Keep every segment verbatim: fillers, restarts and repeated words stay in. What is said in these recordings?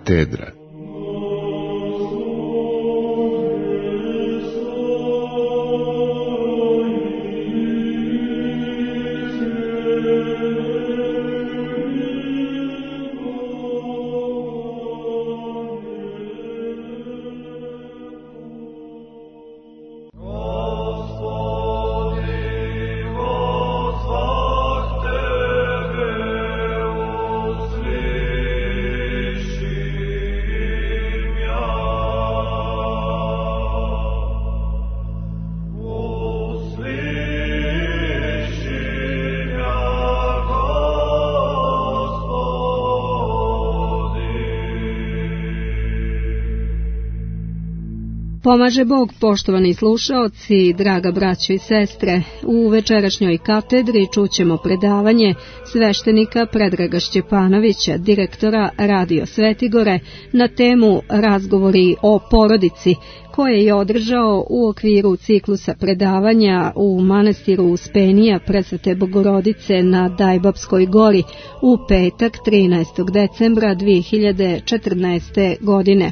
Katedra. Pomaže Bog, poštovani slušaoci, draga braćo i sestre. U večerašnjoj katedri čućemo predavanje sveštenika Predraga Šćepanovića, direktora Radio Svetigore, na temu Razgovori o porodici, koje je održao u okviru ciklusa predavanja u manastiru Uspenija Presvete Bogorodice na Dajbapskoj gori u petak trinaestog decembra dve hiljade četrnaeste. godine.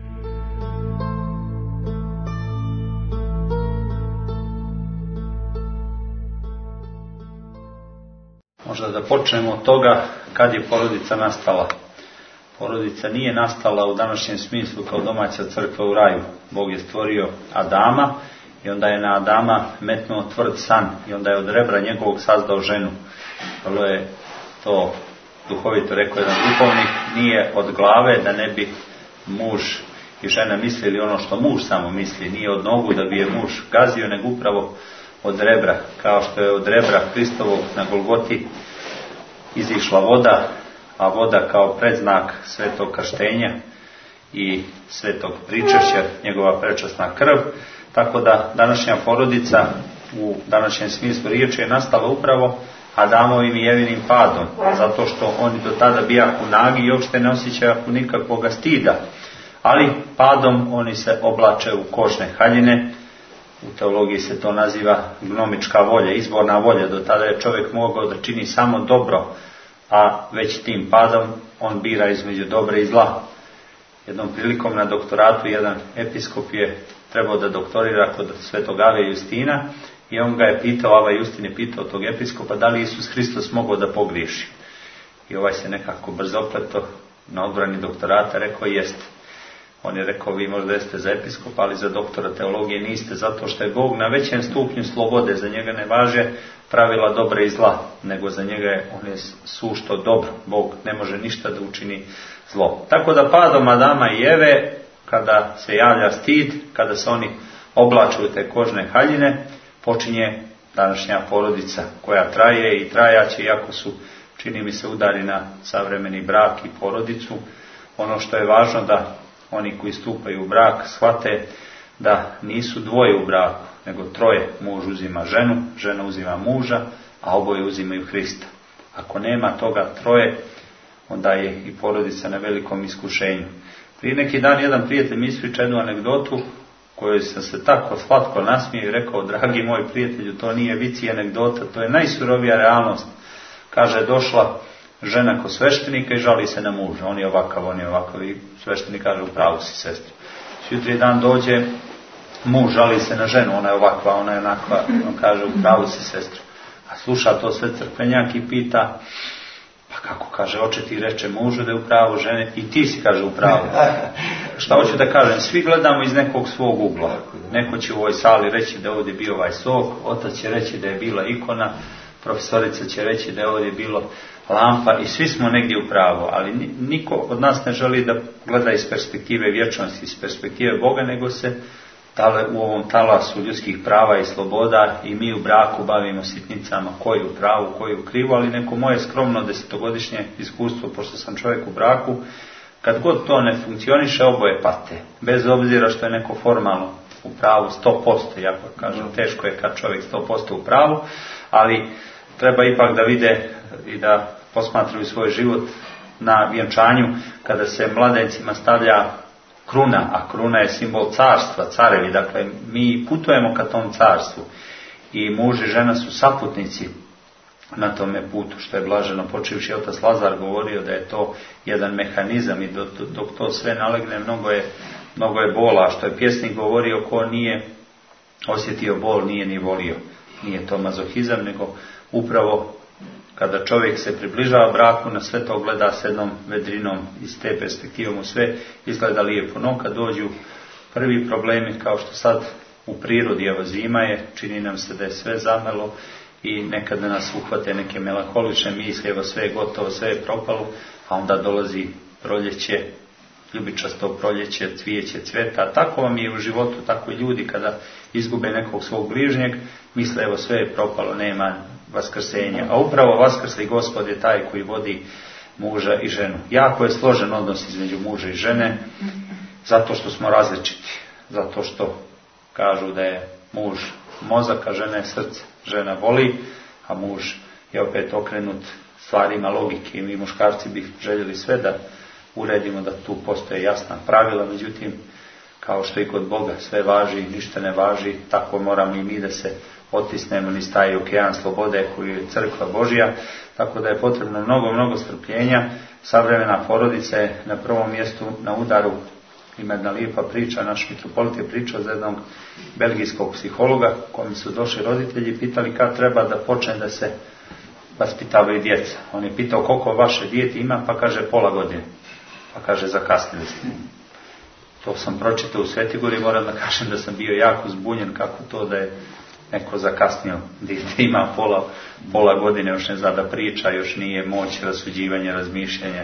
Možda da počnemo od toga kad je porodica nastala. Porodica nije nastala u današnjem smislu kao domaća crkva u raju. Bog je stvorio Adama i onda je na Adama metnuo tvrd san i onda je od rebra njegovog sazdao ženu. Vrlo je to duhovito rekao jedan duhovnik, nije od glave da ne bi muž i žena mislili ono što muž samo misli, nije od nogu da bi je muž gazio, nego upravo od rebra, kao što je od rebra Hristovog na Golgoti izišla voda, a voda kao predznak svetog krštenja i svetog pričešća, njegova prečasna krv, tako da današnja porodica u današnjem smislu riječi je nastala upravo Adamovim i Evinim padom, zato što oni do tada bijahu nagi i uopšte ne osjećaju nikakvog stida, ali padom oni se oblače u kožne haljine. U teologiji se to naziva gnomička volja, izborna volja. Do tada je čovjek mogao da čini samo dobro, a već tim padom on bira između dobra i zla. Jednom prilikom na doktoratu jedan episkop je trebao da doktorira kod svetog Ave Justina i on ga je pitao, Ava Justin je pitao tog episkopa da li Isus Hristos mogao da pogriješi. I ovaj se nekako brzopleto na odbrani doktorata rekao jeste. On je rekao, vi možda jeste za episkopa, ali za doktora teologije niste, zato što je Bog na većem stupnju slobode. Za njega ne važe pravila dobra i zla, nego za njega je, on je sušto dobro. Bog ne može ništa da učini zlo. Tako da padom Adama i Eve, kada se javlja stid, kada se oni oblaču u te kožne haljine, počinje današnja porodica koja traje i trajaće, iako su, čini mi se, udari na savremeni brak i porodicu. Ono što je važno da oni koji stupaju u brak shvate da nisu dvoje u braku, nego troje. Muž uzima ženu, žena uzima muža, a oboje uzimaju Hrista. Ako nema toga troje, onda je i porodica na velikom iskušenju. Prije neki dan jedan prijatelj mi ispriča jednu anegdotu kojoj sam se tako slatko nasmijao i rekao, dragi moj prijatelju, to nije vic i anegdota, to je najsurovija realnost. Kaže, došla žena kod sveštenika i žali se na muža. On je ovakav, on je ovakav. I sveštenik kaže, u pravu si, sestra. Jutri dan dođe, muž žali se na ženu, ona je ovakva, ona je onakva. On kaže, u pravu si, sestra. A sluša to sve crkvenjak i pita, pa kako, kaže, oče ti reče mužu da je u pravu, žene, i ti si, kaže, u pravu. Šta hoću da kažem, svi gledamo iz nekog svog ugla. Neko će u ovoj sali reći da ovdje bio ovaj sok, otac će reći da je bila ikona, profesorica će reći da je ovdje bilo lampa i svi smo negdje u pravu, ali niko od nas ne želi da gleda iz perspektive vječnosti, iz perspektive Boga, nego se tale u ovom talasu ljudskih prava i sloboda i mi u braku bavimo sitnicama, koji u pravu, koji u krivu, ali neko moje skromno desetogodišnje iskustvo, pošto sam čovjek u braku, kad god to ne funkcioniše, oboje pate, bez obzira što je neko formalno u pravu sto posto, jako kažem, teško je kad čovjek sto posto u pravu, ali treba ipak da vide i da posmatraju svoj život na vjenčanju, kada se mladencima stavlja kruna, a kruna je simbol carstva, carevi, dakle mi putujemo ka tom carstvu i muž i žena su saputnici na tome putu, što je blaženo počivši otac Lazar govorio da je to jedan mehanizam i dok, dok to sve nalegne mnogo je, mnogo je bola, što je pjesnik govorio ko nije osjetio bol nije ni volio. Nije to mazohizam, nego upravo kada čovjek se približava braku, na sve to gleda s jednom vedrinom i s te perspektive mu sve izgleda lijepo. No kad dođu prvi problemi, kao što sad u prirodi, evo zima je, čini nam se da je sve zamelo i nekada nas uhvate neke melankolične misli, evo sve je gotovo, sve je propalo, a onda dolazi proljeće, ljubičasto proljeće, cvijeće, cveta. Tako vam je u životu, tako i ljudi kada izgube nekog svog bližnjeg, misle evo sve je propalo, nema vaskrsenja. A upravo vaskrsli Gospod je taj koji vodi muža i ženu. Jako je složen odnos između muža i žene, zato što smo različiti, zato što kažu da je muž mozak, a žena je srce. Žena voli, a muž je opet okrenut stvarima logike i mi muškarci bi željeli sve da uredimo, da tu postoje jasna pravila, međutim, kao što i kod Boga sve važi, ništa ne važi, tako moramo i mi da se otisnemo niz taj okean slobode koju je crkva Božja, tako da je potrebno mnogo, mnogo strpljenja. Savremena porodica je na prvom mjestu na udaru. Ima jedna lijepa priča, naš mitropolit je pričao za jednog belgijskog psihologa kojim su došli roditelji i pitali kad treba da počne da se vaspitavaju djeca. On je pitao koliko vaše dijete ima, pa kaže pola godine. Pa kaže zakasnili ste. To sam pročitao u Svetigori, moram da kažem da sam bio jako zbunjen kako to da je neko zakasnio, dijete ima pola, pola godine, još ne zna da priča, još nije moć rasuđivanja, razmišljanja.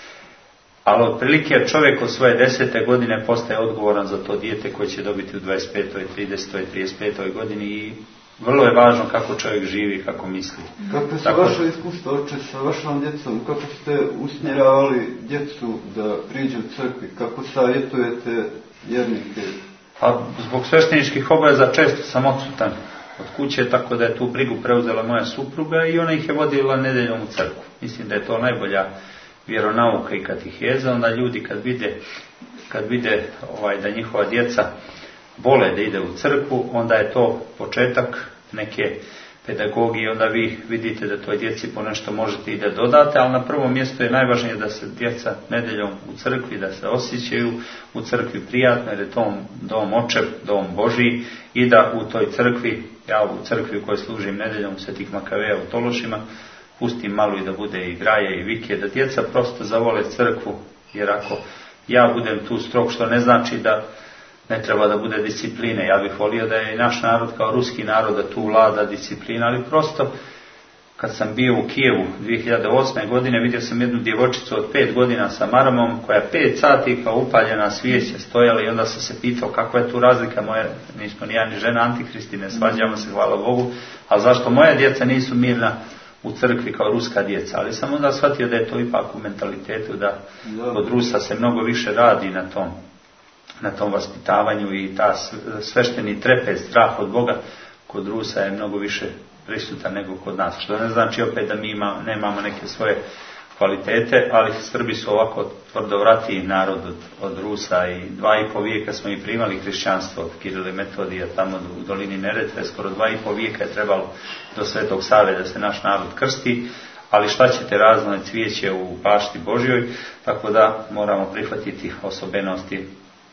Ali otprilike čovjek od svoje desete godine postaje odgovoran za to dijete koje će dobiti u dvadeset petoj, tridesetoj, trideset petoj godini i vrlo je važno kako čovjek živi, kako misli. Kako su Tako... vaše iskustva, oče, sa vašom djecom? Kako ste usmjeravali djecu da priđu u crkvi? Kako savjetujete vjernike? Pa zbog svešteničkih obaveza često sam odsutan od kuće, tako da je tu brigu preuzela moja supruga i ona ih je vodila nedeljom u crkvu. Mislim da je to najbolja vjeronauka i katiheza. Onda ljudi kad vide, kad vide ovaj, da njihova djeca vole da ide u crkvu, onda je to početak neke pedagogije, onda vi vidite da toj djeci po nešto možete i da dodate, ali na prvom mjestu je najvažnije da se djeca nedeljom u crkvi, da se osjećaju u crkvi prijatno, jer je to dom očev, dom Božji, i da u toj crkvi, ja u crkvi u kojoj služim nedeljom Svetih Makaveja u Tološima, pustim malo i da bude i graje i vike, da djeca prosto zavole crkvu, jer ako ja budem tu strog, što ne znači da ne treba da bude discipline. Ja bih volio da je i naš narod kao ruski narod, da tu vlada disciplina, ali prosto kad sam bio u Kijevu dvije hiljade osme. godine, vidio sam jednu djevojčicu od pet godina sa maramom, koja pet sati kao upaljena svijeća stojala i onda sam se pitao kakva je tu razlika. Moje, nismo ni ja ni žena antikristi, ne svađamo se, hvala Bogu, ali zašto moja djeca nisu mirna u crkvi kao ruska djeca? Ali sam onda shvatio da je to ipak u mentalitetu, da kod Rusa se mnogo više radi na tom na tom vaspitavanju i ta svešteni trepet, strah od Boga kod Rusa je mnogo više prisutan nego kod nas. Što ne znači opet da mi ima, nemamo neke svoje kvalitete, ali Srbi su ovako tvrdovratiji narod od, od Rusa i dva i po vijeka smo i primali hrišćanstvo od Kirila i Metodija tamo u dolini Neretve, skoro dva i po vijeka je trebalo do Svetog Save da se naš narod krsti, ali šta ćete, razno je cvijeće u bašti Božjoj, tako da moramo prihvatiti osobenosti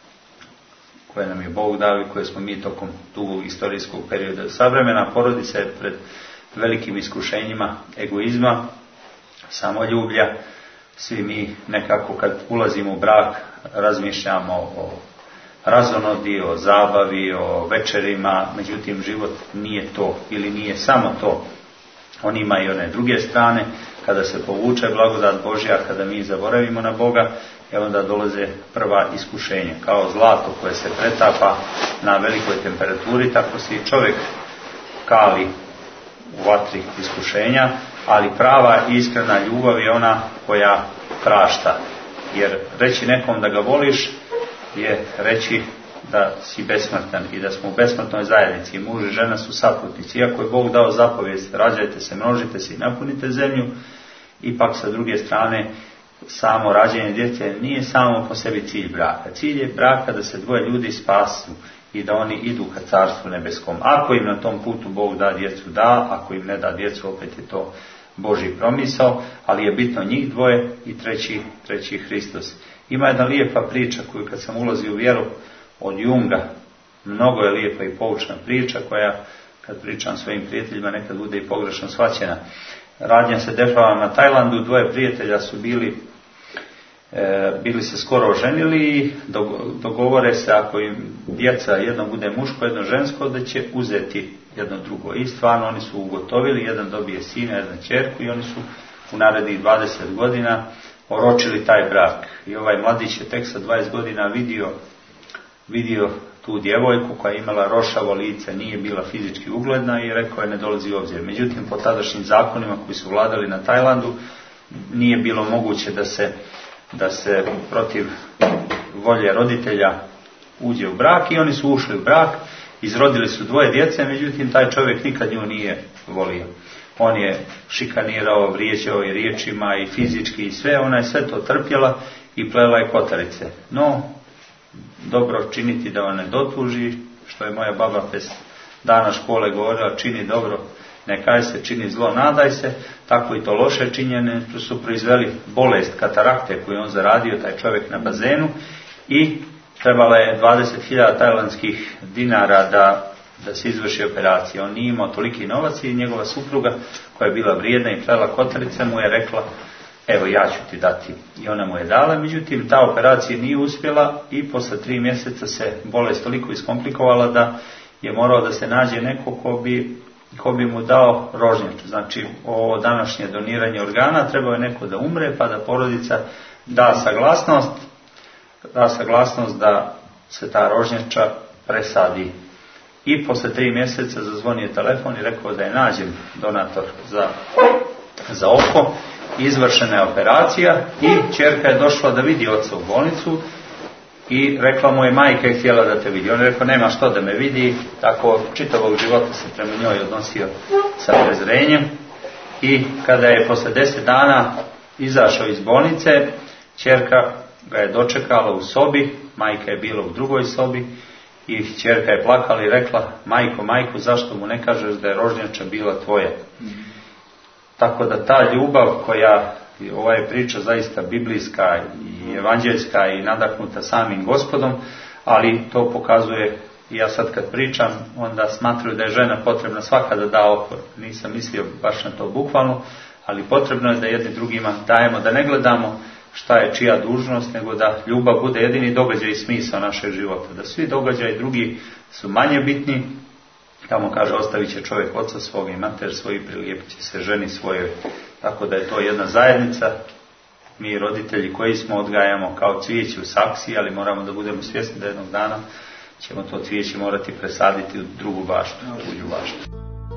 koje nam je Bog dao i koje smo mi tokom dugog istorijskog perioda. Savremena porodica je pred velikim iskušenjima egoizma, samoljublja. Svi mi nekako kad ulazimo u brak razmišljamo o razonodi, o zabavi, o večerima, međutim život nije to ili nije samo to. On ima i one druge strane, kada se povuče blagodat Božja, kada mi zaboravimo na Boga, i onda dolaze prva iskušenja. Kao zlato koje se pretapa na velikoj temperaturi, tako se i čovjek kali u vatri iskušenja, ali prava i iskrena ljubav je ona koja prašta. Jer reći nekom da ga voliš je reći da si besmrtan i da smo u besmrtnoj zajednici. Muž i žena su saputnici. Iako je Bog dao zapovijest, rađajte se, množite se i napunite zemlju, ipak sa druge strane samo rađenje djece nije samo po sebi cilj braka. Cilj je braka da se dvoje ljudi spasu i da oni idu ka Carstvu nebeskom. Ako im na tom putu Bog da djecu, da, ako im ne da djecu, opet je to Božji promisao, ali je bitno njih dvoje i treći, treći Hristos. Ima jedna lijepa priča koju kad sam ulazio u vjeru od Junga, mnogo je lijepa i poučna priča koja, kad pričam svojim prijateljima, nekad bude i pogrešno shvaćena. Radnja se dešava na Tajlandu, dvoje prijatelja su bili, e, bili se skoro oženili i dogovore se, ako im djeca jedno bude muško, jedno žensko, da će uzeti jedno drugo. I stvarno oni su ugotovili, jedan dobije sina, jedna ćerku i oni su u narednih dvadeset godina oročili taj brak. I ovaj mladić je tek sa dvadeset godina vidio, vidio tu djevojku koja je imala rošavo lice, nije bila fizički ugledna i rekao je ne dolazi u obzir. Međutim, po tadašnjim zakonima koji su vladali na Tajlandu, nije bilo moguće da se, da se protiv volje roditelja uđe u brak i oni su ušli u brak, izrodili su dvoje djece, međutim taj čovjek nikad nju nije volio. On je šikanirao, vrijeđao i riječima i fizički i sve, ona je sve to trpjela i plela je kotarice. No, dobro činiti da on ne dotuži, što je moja baba bez dana škole govorila, čini dobro, ne kaj se, čini zlo, nadaj se, tako i to loše činjene su proizveli bolest katarakte koju on zaradio, taj čovjek na bazenu, i trebala je dvadeset hiljada tajlandskih dinara da, da se izvrši operacija. On nije imao toliki novac i njegova supruga, koja je bila vrijedna i plela kotarice, mu je rekla, evo ja ću ti dati. I ona mu je dala, međutim ta operacija nije uspjela i posle tri mjeseca se bolest toliko iskomplikovala da je morao da se nađe neko ko bi, ko bi mu dao rožnjaču. Znači, ovo današnje doniranje organa, trebao je neko da umre pa da porodica da saglasnost, da saglasnost da se ta rožnjača presadi. I posle tri mjeseca zazvonio telefon i rekao da je nađen donator za, za oko. Izvršena je operacija i ćerka je došla da vidi oca u bolnicu i rekla mu je, majka je htjela da te vidi. On je rekao, nema što da me vidi, tako čitavog života se prema njoj odnosio sa prezrenjem. I kada je posle deset dana izašao iz bolnice, ćerka ga je dočekala u sobi, majka je bila u drugoj sobi i ćerka je plakala i rekla, majko, majko, zašto mu ne kažeš da je rožnjača bila tvoja? Tako da ta ljubav koja, ova je priča zaista biblijska i evanđeljska i nadahnuta samim Gospodom, ali to pokazuje, i ja sad kad pričam, onda smatruju da je žena potrebna svaka da da opor. Nisam mislio baš na to bukvalno, ali potrebno je da jedni drugima dajemo, da ne gledamo šta je čija dužnost, nego da ljubav bude jedini događaj i smisao našeg života. Da svi događaji drugi su manje bitni. Tamo kaže, ostavit će čovjek oca svoga i mater svoji, prilijepit će se ženi svojoj. Tako da je to jedna zajednica. Mi roditelji koji smo odgajamo kao cvijeće u saksiji, ali moramo da budemo svjesni da jednog dana ćemo to cvijeće morati presaditi u drugu baštu, u tuđu baštu.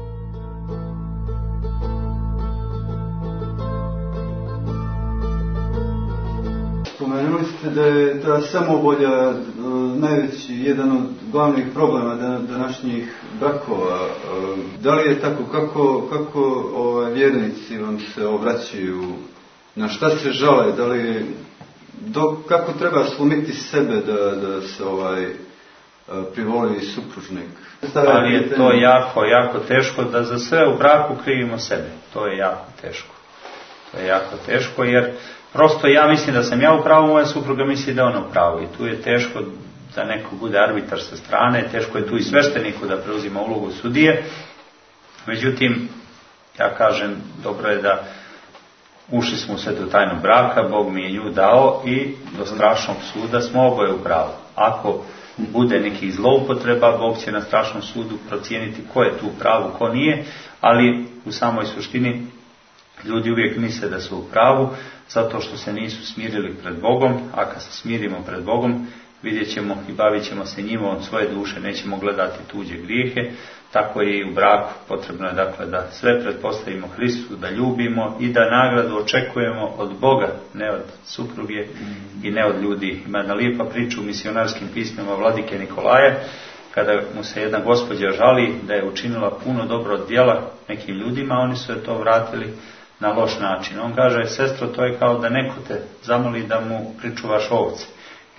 Spomenuli ste da je ta samovolja najveći, jedan od glavnih problema današnjih brakova. Da li je tako? Kako, kako ovaj, vjernici vam se obraćaju? Na šta se žale? Da li, do, kako treba slomiti sebe da, da se ovaj, privoli supružnik? Ali je to jako, jako teško da za sve u braku krivimo sebe. To je jako teško. To je jako teško jer prosto ja mislim da sam ja u pravu, moja supruga misli da ona u pravu. I tu je teško da neko bude arbitar sa strane, teško je tu i svešteniku da preuzima ulogu sudije. Međutim, ja kažem, dobro je da ušli smo u svetu tajnu braka, Bog mi je nju dao i do strašnog suda smo oboje u pravu. Ako bude nekih zloupotreba, Bog će na strašnom sudu procijeniti ko je tu u pravu, ko nije, ali u samoj suštini ljudi uvijek misle da su u pravu, zato što se nisu smirili pred Bogom, a kad se smirimo pred Bogom, vidjet ćemo i bavit ćemo se njima od svoje duše, nećemo gledati tuđe grijehe. Tako je i u braku, potrebno je dakle da sve pretpostavimo Hristu, da ljubimo i da nagradu očekujemo od Boga, ne od supruge i ne od ljudi. Ima jedna lijepa priča u misionarskim pismima vladike Nikolaja, kada mu se jedna gospođa žali da je učinila puno dobro djela nekim ljudima, oni su je to vratili na loš način. On kaže, sestro, to je kao da neko te zamoli da mu pričuvaš ovce.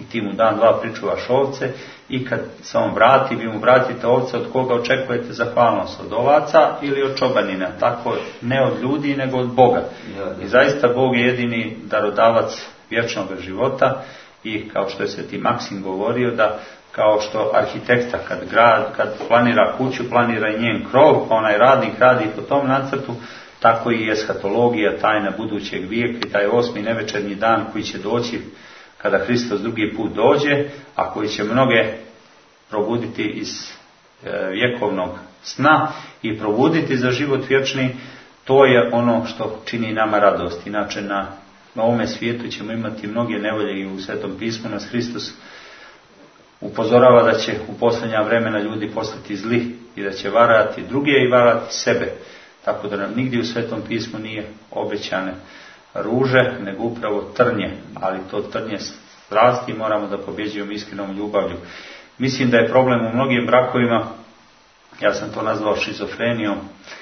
i ti mu dan dva pričuvaš ovce i kad se on vrati, vi mu vratite ovce, od koga očekujete zahvalnost, od ovaca ili od čobanina, tako ne od ljudi nego od Boga. I zaista Bog je jedini darodavac vječnog života i kao što je Sveti Maksim govorio, da kao što arhitekta kad, grad, kad planira kuću, planira i njen krov, pa onaj radnik radi po tom nacrtu, tako i eshatologija, tajna budućeg vijeka i taj osmi nevečernji dan koji će doći kada Hristos drugi put dođe, a koji će mnoge probuditi iz e, vjekovnog sna i probuditi za život vječni, to je ono što čini nama radost. Inače na, na ovome svijetu ćemo imati mnoge nevolje i u Svetom pismu nas Hristos upozorava da će u posljednja vremena ljudi postati zli i da će varati druge i varati sebe. Tako da nam nigdje u Svetom pismu nije obećane ruže, nego upravo trnje, ali to trnje strasti moramo da pobjeđujemo iskrenom ljubavlju. Mislim da je problem u mnogim brakovima, ja sam to nazvao šizofrenijom,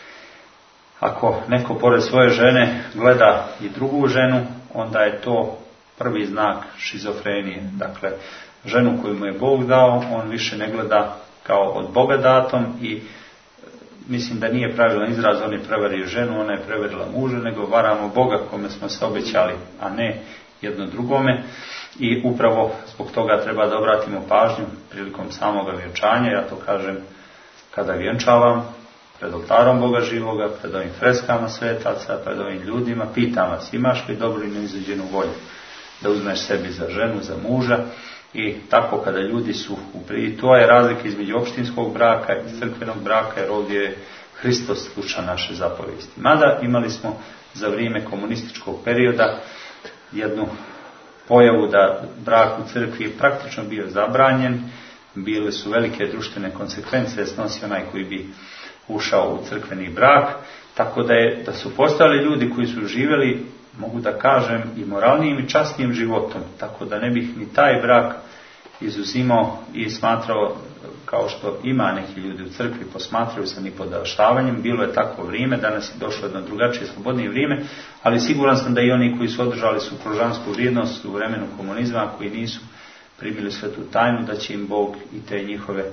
ako neko pored svoje žene gleda i drugu ženu, onda je to prvi znak šizofrenije. Dakle, ženu koju mu je Bog dao, on više ne gleda kao od Boga datom i mislim da nije pravilan izraz, on je prevario ženu, ona je prevarila muža, nego varamo Boga kome smo se obećali, a ne jedno drugome. I upravo zbog toga treba da obratimo pažnju prilikom samoga vjenčanja. Ja to kažem kada vjenčavam, pred oltarom Boga živoga, pred ovim freskama svetaca, pred ovim ljudima, pitam vas, imaš li dobru i neizađenu volju da uzmeš sebi za ženu, za muža. I tako kada ljudi su u priji, to je razlika između opštinskog braka i crkvenog braka, jer ovdje je Hristos sluša naše zapovesti. Mada imali smo za vrijeme komunističkog perioda jednu pojavu da brak u crkvi je praktično bio zabranjen, bile su velike društvene konsekvence, snosi onaj koji bi ušao u crkveni brak, tako da, je, da su postali ljudi koji su živjeli, mogu da kažem, i moralnijim i časnijim životom, tako da ne bih ni taj brak izuzimao i smatrao, kao što ima neki ljudi u crkvi, posmatraju sa nipodaštavanjem. Bilo je takvo vrijeme, danas je došlo jedno drugačije, slobodnije vrijeme, ali siguran sam da i oni koji su održali supružansku vrijednost u vremenu komunizma, koji nisu primili svetu tajnu, da će im Bog i te njihove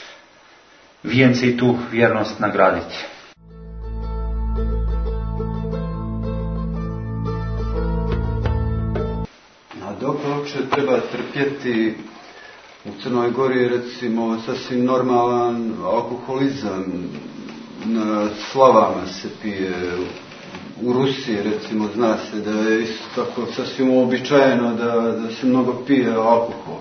vijence i tu vjernost nagraditi. Dok uopće treba trpjeti u Crnoj Gori, recimo, sasvim normalan alkoholizam, na slavama se pije, u Rusiji, recimo, zna se da je isto tako sasvim uobičajeno da, da se mnogo pije alkohol.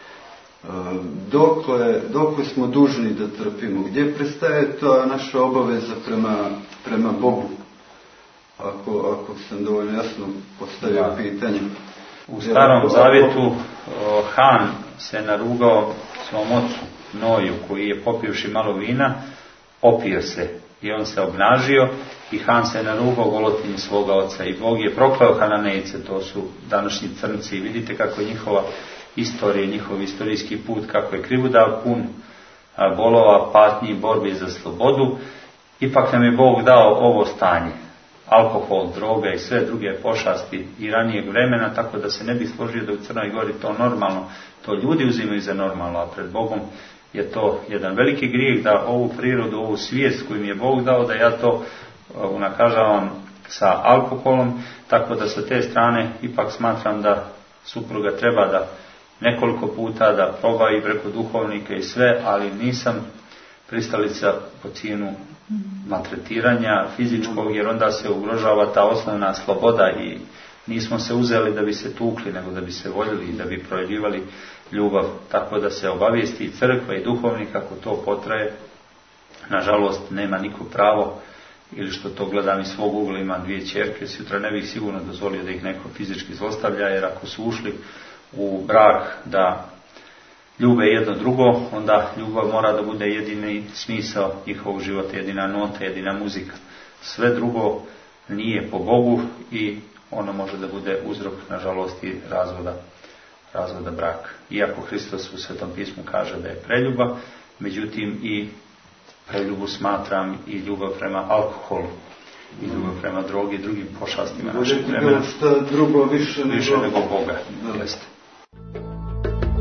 Dokle, dokle smo dužni da trpimo? Gdje prestaje ta naša obaveza prema, prema Bogu? Ako, ako sam dovoljno jasno postavio ja. pitanje. U Starom Zavjetu Han se narugao svom ocu Noju, koji je popivši malo vina, opio se i on se obnažio i Han se narugao golotinji svoga oca i Bog je prokleo Hananejce, to su današnji crnci. Vidite kako je njihova istorija, njihov istorijski put, kako je krivudav pun bolova, patnji i borbi za slobodu. Ipak nam je Bog dao ovo stanje. Alkohol, droga i sve druge pošasti i ranijeg vremena, tako da se ne bi složio da u Crnoj Gori to normalno, to ljudi uzimaju za normalno, a pred Bogom je to jedan veliki grijeh da ovu prirodu, ovu svijest koju mi je Bog dao, da ja to unakažavam sa alkoholom, tako da sa te strane ipak smatram da supruga treba da nekoliko puta da proba i preko duhovnika i sve, ali nisam pristalica po cijenu maltretiranja fizičkog, jer onda se ugrožava ta osnovna sloboda i nismo se uzeli da bi se tukli, nego da bi se voljeli i da bi projavljivali ljubav. Tako da se obavijesti i crkva i duhovnik, ako to potraje, nažalost nema niko pravo, ili što to gledam iz svog ugla, imam dvije ćerke, sutra ne bih sigurno dozvolio da ih neko fizički zlostavlja, jer ako su ušli u brak da ljube jedno drugo, onda ljubav mora da bude jedini smisao njihovog života, jedina nota, jedina muzika. Sve drugo nije po Bogu i ono može da bude uzrok, nažalost, i razvoda, razvoda braka. Iako Hristos u Svetom pismu kaže da je preljuba, međutim i preljubu smatram i ljubav prema alkoholu, i ljubav prema drogi i drugim pošastima našeg vremena. Što drugo više nego, više nego Boga. Jeste.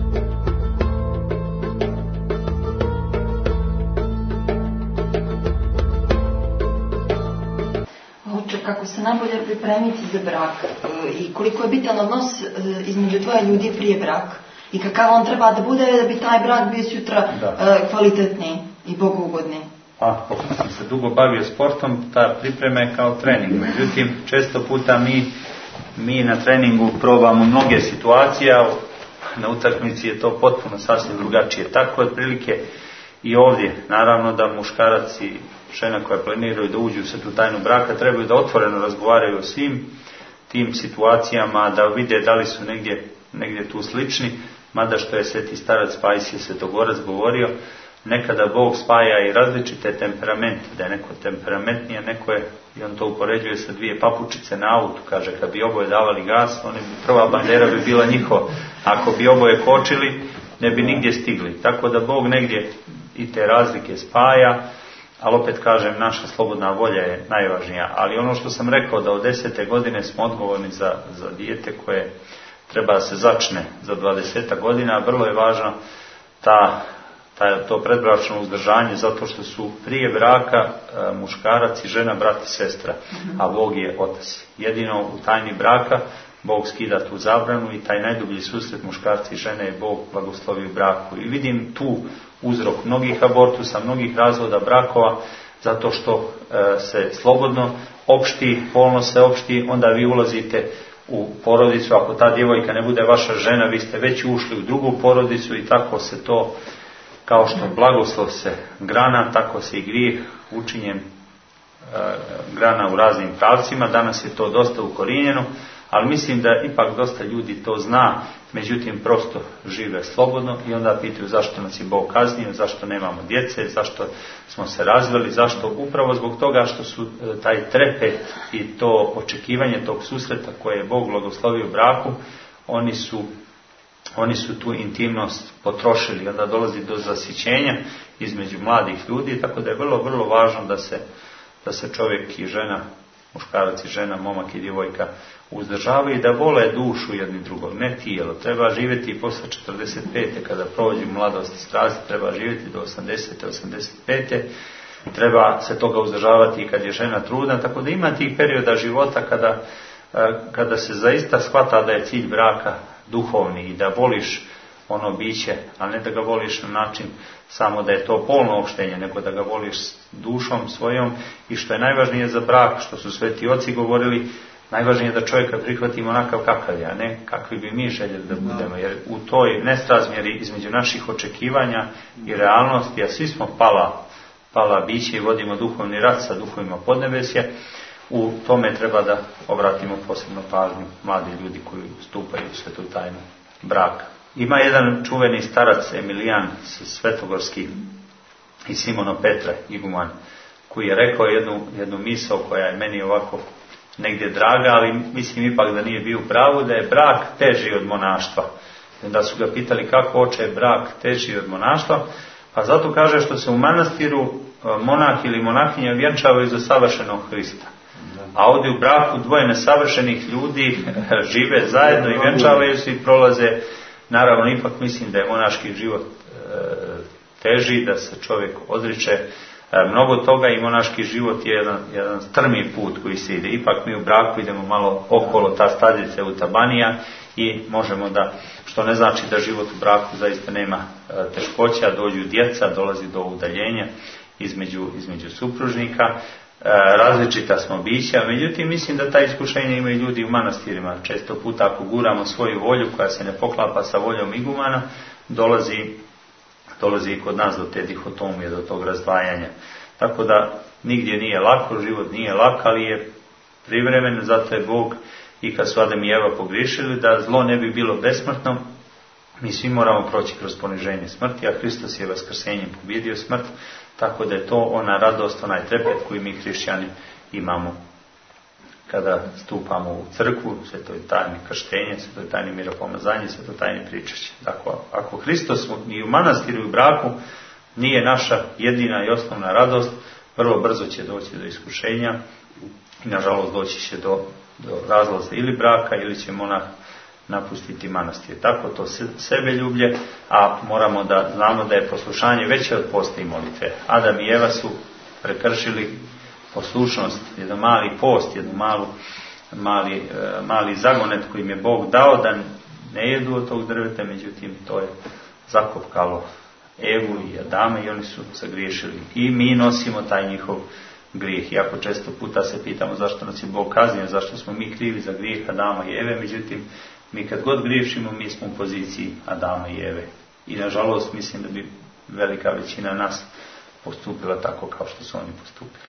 kako se najbolje pripremiti za brak i koliko je bitan odnos između dvoje ljudi prije braka i kakav on treba da bude da bi taj brak bio sutra da. kvalitetniji i bogugodniji. A, pošto sam se dugo bavio sportom, ta priprema je kao trening. Međutim, često puta mi, mi na treningu probamo mnoge situacije, a na utakmici je to potpuno sasvim drugačije. Tako je otprilike i ovdje. Naravno da muškarac i žena koja planiraju da uđu u svetu tajnu braka trebaju da otvoreno razgovaraju o svim tim situacijama, da vide da li su negdje, negdje tu slični, mada što je sveti starac Pajsije Svetogorac govorio, nekada Bog spaja i različite temperamente, da je neko temperamentnije, neko je, i on to upoređuje sa dvije papučice na autu, kaže, kad bi oboje davali gas, oni bi, prva bandera bi bila njihova, ako bi oboje kočili, ne bi nigdje stigli. Tako da Bog negdje i te razlike spaja, ali opet kažem, naša slobodna volja je najvažnija. Ali ono što sam rekao, da od desete godine smo odgovorni za, za dijete koje treba da se začne za dvadeseta godina, vrlo je važno ta, ta, to predbračno uzdržanje, zato što su prije braka e, muškarac i žena, brat i sestra, a Bog je otac. Jedino u tajni braka Bog skida tu zabranu i taj najdublji susret muškarca i žene je Bog blagoslovi u braku. I vidim tu uzrok mnogih abortusa, mnogih razvoda brakova, zato što e, se slobodno opšti, polno se opšti, onda vi ulazite u porodicu, ako ta djevojka ne bude vaša žena, vi ste već ušli u drugu porodicu i tako se to, kao što blagoslov se grana, tako se i grijeh učinjen e, grana u raznim pravcima. Danas je to dosta ukorijenjeno, ali mislim da ipak dosta ljudi to zna, međutim prosto žive slobodno i onda pitaju zašto nas je Bog kaznio, zašto nemamo djece, zašto smo se razveli, zašto? Upravo zbog toga što su taj trepet i to očekivanje tog susreta koje je Bog blagoslovio u braku, oni su, oni su tu intimnost potrošili, onda dolazi do zasićenja između mladih ljudi, tako da je vrlo, vrlo važno da se, da se čovjek i žena, muškarac i žena, momak i djevojka uzdržavaju i da vole dušu jedni drugog, ne tijelo. Treba živjeti i posle četrdeset pete kada prođu mladost i strast, treba živjeti do osamdesete, osamdeset pete Treba se toga uzdržavati i kad je žena trudna, tako da ima tih perioda života kada, kada se zaista shvata da je cilj braka duhovni i da voliš ono biće, a ne da ga voliš na način samo da je to polno opštenje, nego da ga voliš dušom svojom. I što je najvažnije za brak, što su sveti oci govorili, najvažnije je da čovjeka prihvatimo onakav kakav je, a ne kakvi bi mi željeli da budemo. Jer u toj nesrazmjeri između naših očekivanja i realnosti, a svi smo pala, pala biće i vodimo duhovni rat sa duhovima podnebesja, u tome treba da obratimo posebno pažnju mladi ljudi koji stupaju u svetu tajnu braka. Ima jedan čuveni starac Emilijan Svetogorski i Simono Petre, iguman, koji je rekao jednu, jednu misao koja je meni ovako negdje draga, ali mislim ipak da nije bio u pravu, da je brak teži od monaštva. Da su ga pitali kako oče je brak teži od monaštva, pa zato kaže što se u manastiru monah ili monahinja vjenčavaju za savršenog Hrista. A ovdje u braku dvoje nesavršenih ljudi žive zajedno i vjenčavaju se i prolaze. Naravno, ipak mislim da je monaški život e, teži, da se čovjek odriče e, mnogo toga i monaški život je jedan, jedan strmi put koji se ide. Ipak mi u braku idemo malo okolo ta stadice u tabanija i možemo da, što ne znači da život u braku zaista nema e, teškoća, dođu djeca, dolazi do udaljenja između, između supružnika. Različita smo bića, međutim mislim da ta iskušenja imaju ljudi u manastirima. Često puta ako guramo svoju volju koja se ne poklapa sa voljom igumana, dolazi, dolazi i kod nas do te dihotomije, do tog razdvajanja. Tako da nigdje nije lako, život nije lak, ali je privremen, zato je Bog i kad su Adam i Eva pogriješili, da zlo ne bi bilo besmrtno, mi svi moramo proći kroz poniženje smrti, a Hristos je vaskrsenjem pobjedio smrt. Tako da je to ona radost, onaj trepet koji mi hrišćani imamo kada stupamo u crkvu, svetoj tajni krštenje, svetoj tajni miropomazanje, svetoj tajni pričašće. Dakle, ako Hristos i u manastiru i u braku nije naša jedina i osnovna radost, vrlo brzo će doći do iskušenja i nažalost doći će do, do razlaza ili braka ili će monah napustiti manastir. Tako to sebe ljublje, a moramo da znamo da je poslušanje veće od posta i molitve. Adam i Eva su prekršili poslušnost, jedan mali post, jednu malu, mali, mali zagonet koji im je Bog dao da ne jedu od tog drveta, međutim to je zakopkalo Evu i Adama i oni su sagriješili. I mi nosimo taj njihov grijeh. Jako često puta se pitamo zašto nas je Bog kaznio, zašto smo mi krivi za grijeh Adama i Eve, međutim mi kad god griješimo mi smo u poziciji Adama i Eve. I nažalost mislim da bi velika većina nas postupila tako kao što su oni postupili.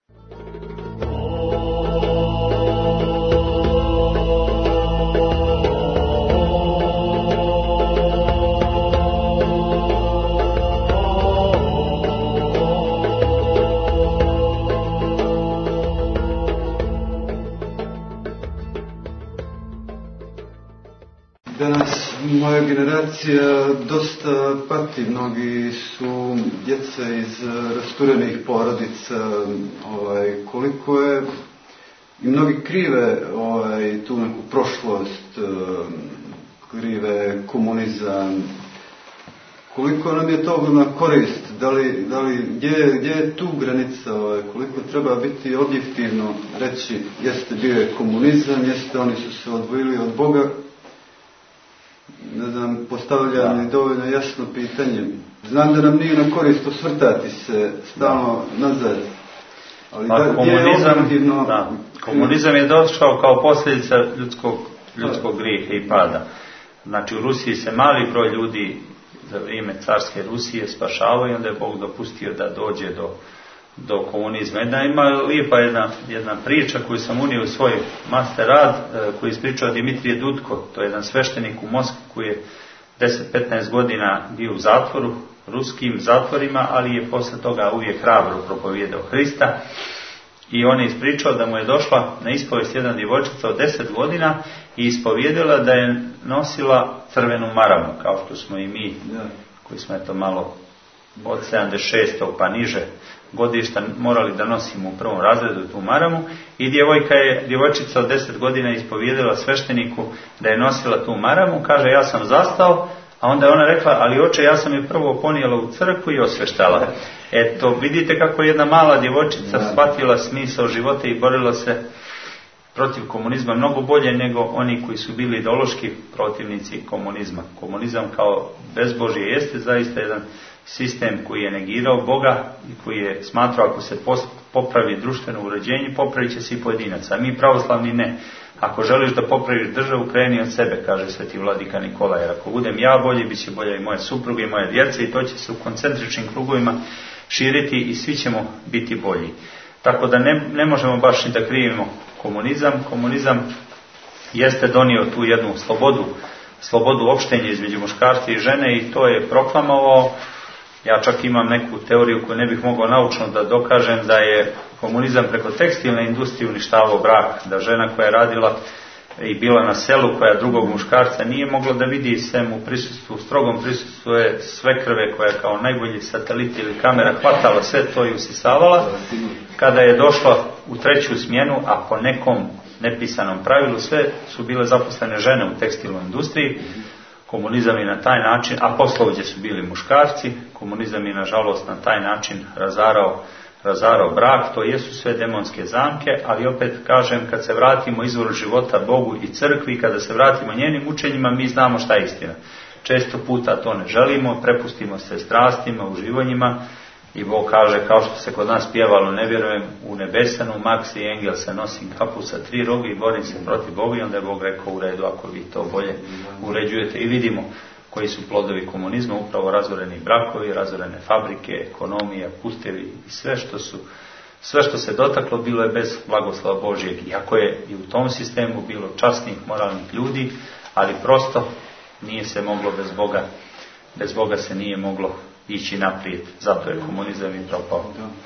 Danas moja generacija dosta pati, mnogi su djeca iz rasturenih porodica, ovaj, koliko je, i mnogi krive ovaj, tu neku prošlost, krive komunizam, koliko nam je to na korist, da li, da li, gdje, gdje je tu granica, ovaj, koliko treba biti objektivno reći jeste bio je komunizam, jeste oni su se odvojili od Boga. Ne znam, postavljam je dovoljno jasno pitanje. Znam da nam nije na korist osvrtati se stalno nazad. Ali pa, da, komunizam, je objektivno... da, komunizam je došao kao posljedica ljudskog, ljudskog grijeha i pada. Znači u Rusiji se mali broj ljudi za vrijeme carske Rusije spašavao i onda je Bog dopustio da dođe do, do komunizma. Jedna ima lijepa jedna, jedna priča koju sam unio u svoj master rad, koji je ispričao Dimitrije Dudko, to je jedan sveštenik u Moskvi koji je deset do petnaest godina bio u zatvoru, ruskim zatvorima, ali je posle toga uvijek hrabro propovijedao Hrista. I on je ispričao da mu je došla na ispovijest jedna djevojčica od deset godina i ispovijedila da je nosila crvenu maramu, kao što smo i mi, koji smo eto malo od sedamdeset šestog pa niže godišta morali da nosimo u prvom razredu tu maramu, i djevojka je, djevojčica od deset godina ispovijedila svešteniku da je nosila tu maramu, kaže ja sam zastao, a onda je ona rekla, ali oče, ja sam je prvo ponijela u crkvu i osveštala. Eto, vidite kako je jedna mala djevojčica shvatila smisao života i borila se protiv komunizma mnogo bolje nego oni koji su bili ideološki protivnici komunizma. Komunizam kao bezbožje jeste zaista jedan sistem koji je negirao Boga i koji je smatrao ako se popravi društveno uređenje, popravit će se i pojedinaca. A mi pravoslavni ne. Ako želiš da popraviš državu, kreni od sebe, kaže sveti vladika Nikola. Jer ako budem ja bolji, bit će bolja i moje supruge i moje djece, i to će se u koncentričnim krugovima širiti i svi ćemo biti bolji. Tako da ne, ne možemo baš ni da krivimo komunizam. Komunizam jeste donio tu jednu slobodu, slobodu opštenja između muškarca i žene i to je proklamovao. Ja čak imam neku teoriju koju ne bih mogao naučno da dokažem da je komunizam preko tekstilne industrije uništavao brak, da žena koja je radila i bila na selu, koja drugog muškarca nije mogla da vidi sem u prisustvu, strogom prisustvu je sve krve koja je kao najbolji satelit ili kamera hvatala sve to i usisavala. Kada je došla u treću smjenu, a po nekom nepisanom pravilu sve su bile zaposlene žene u tekstilnoj industriji, komunizam je na taj način, a poslovođe su bili muškarci, komunizam je nažalost na taj način razarao, razarao brak, to jesu sve demonske zamke, ali opet kažem, kad se vratimo izvoru života Bogu i crkvi, kada se vratimo njenim učenjima, mi znamo šta je istina. Često puta to ne želimo, prepustimo se strastima, uživanjima, i Bog kaže, kao što se kod nas pjevalo, ne vjerujem u nebesanu, Max i Engel se nosim kapu sa tri roga i borim se protiv Boga, i onda je Bog rekao, u redu, ako vi to bolje uređujete. I vidimo koji su plodovi komunizma, upravo razoreni brakovi, razorene fabrike, ekonomija, putevi i sve što su, sve što se dotaklo bilo je bez blagoslova Božjeg. Iako je i u tom sistemu bilo časnih, moralnih ljudi, ali prosto nije se moglo bez Boga, bez Boga se nije moglo ići naprijed. Zato je komunizam i propao.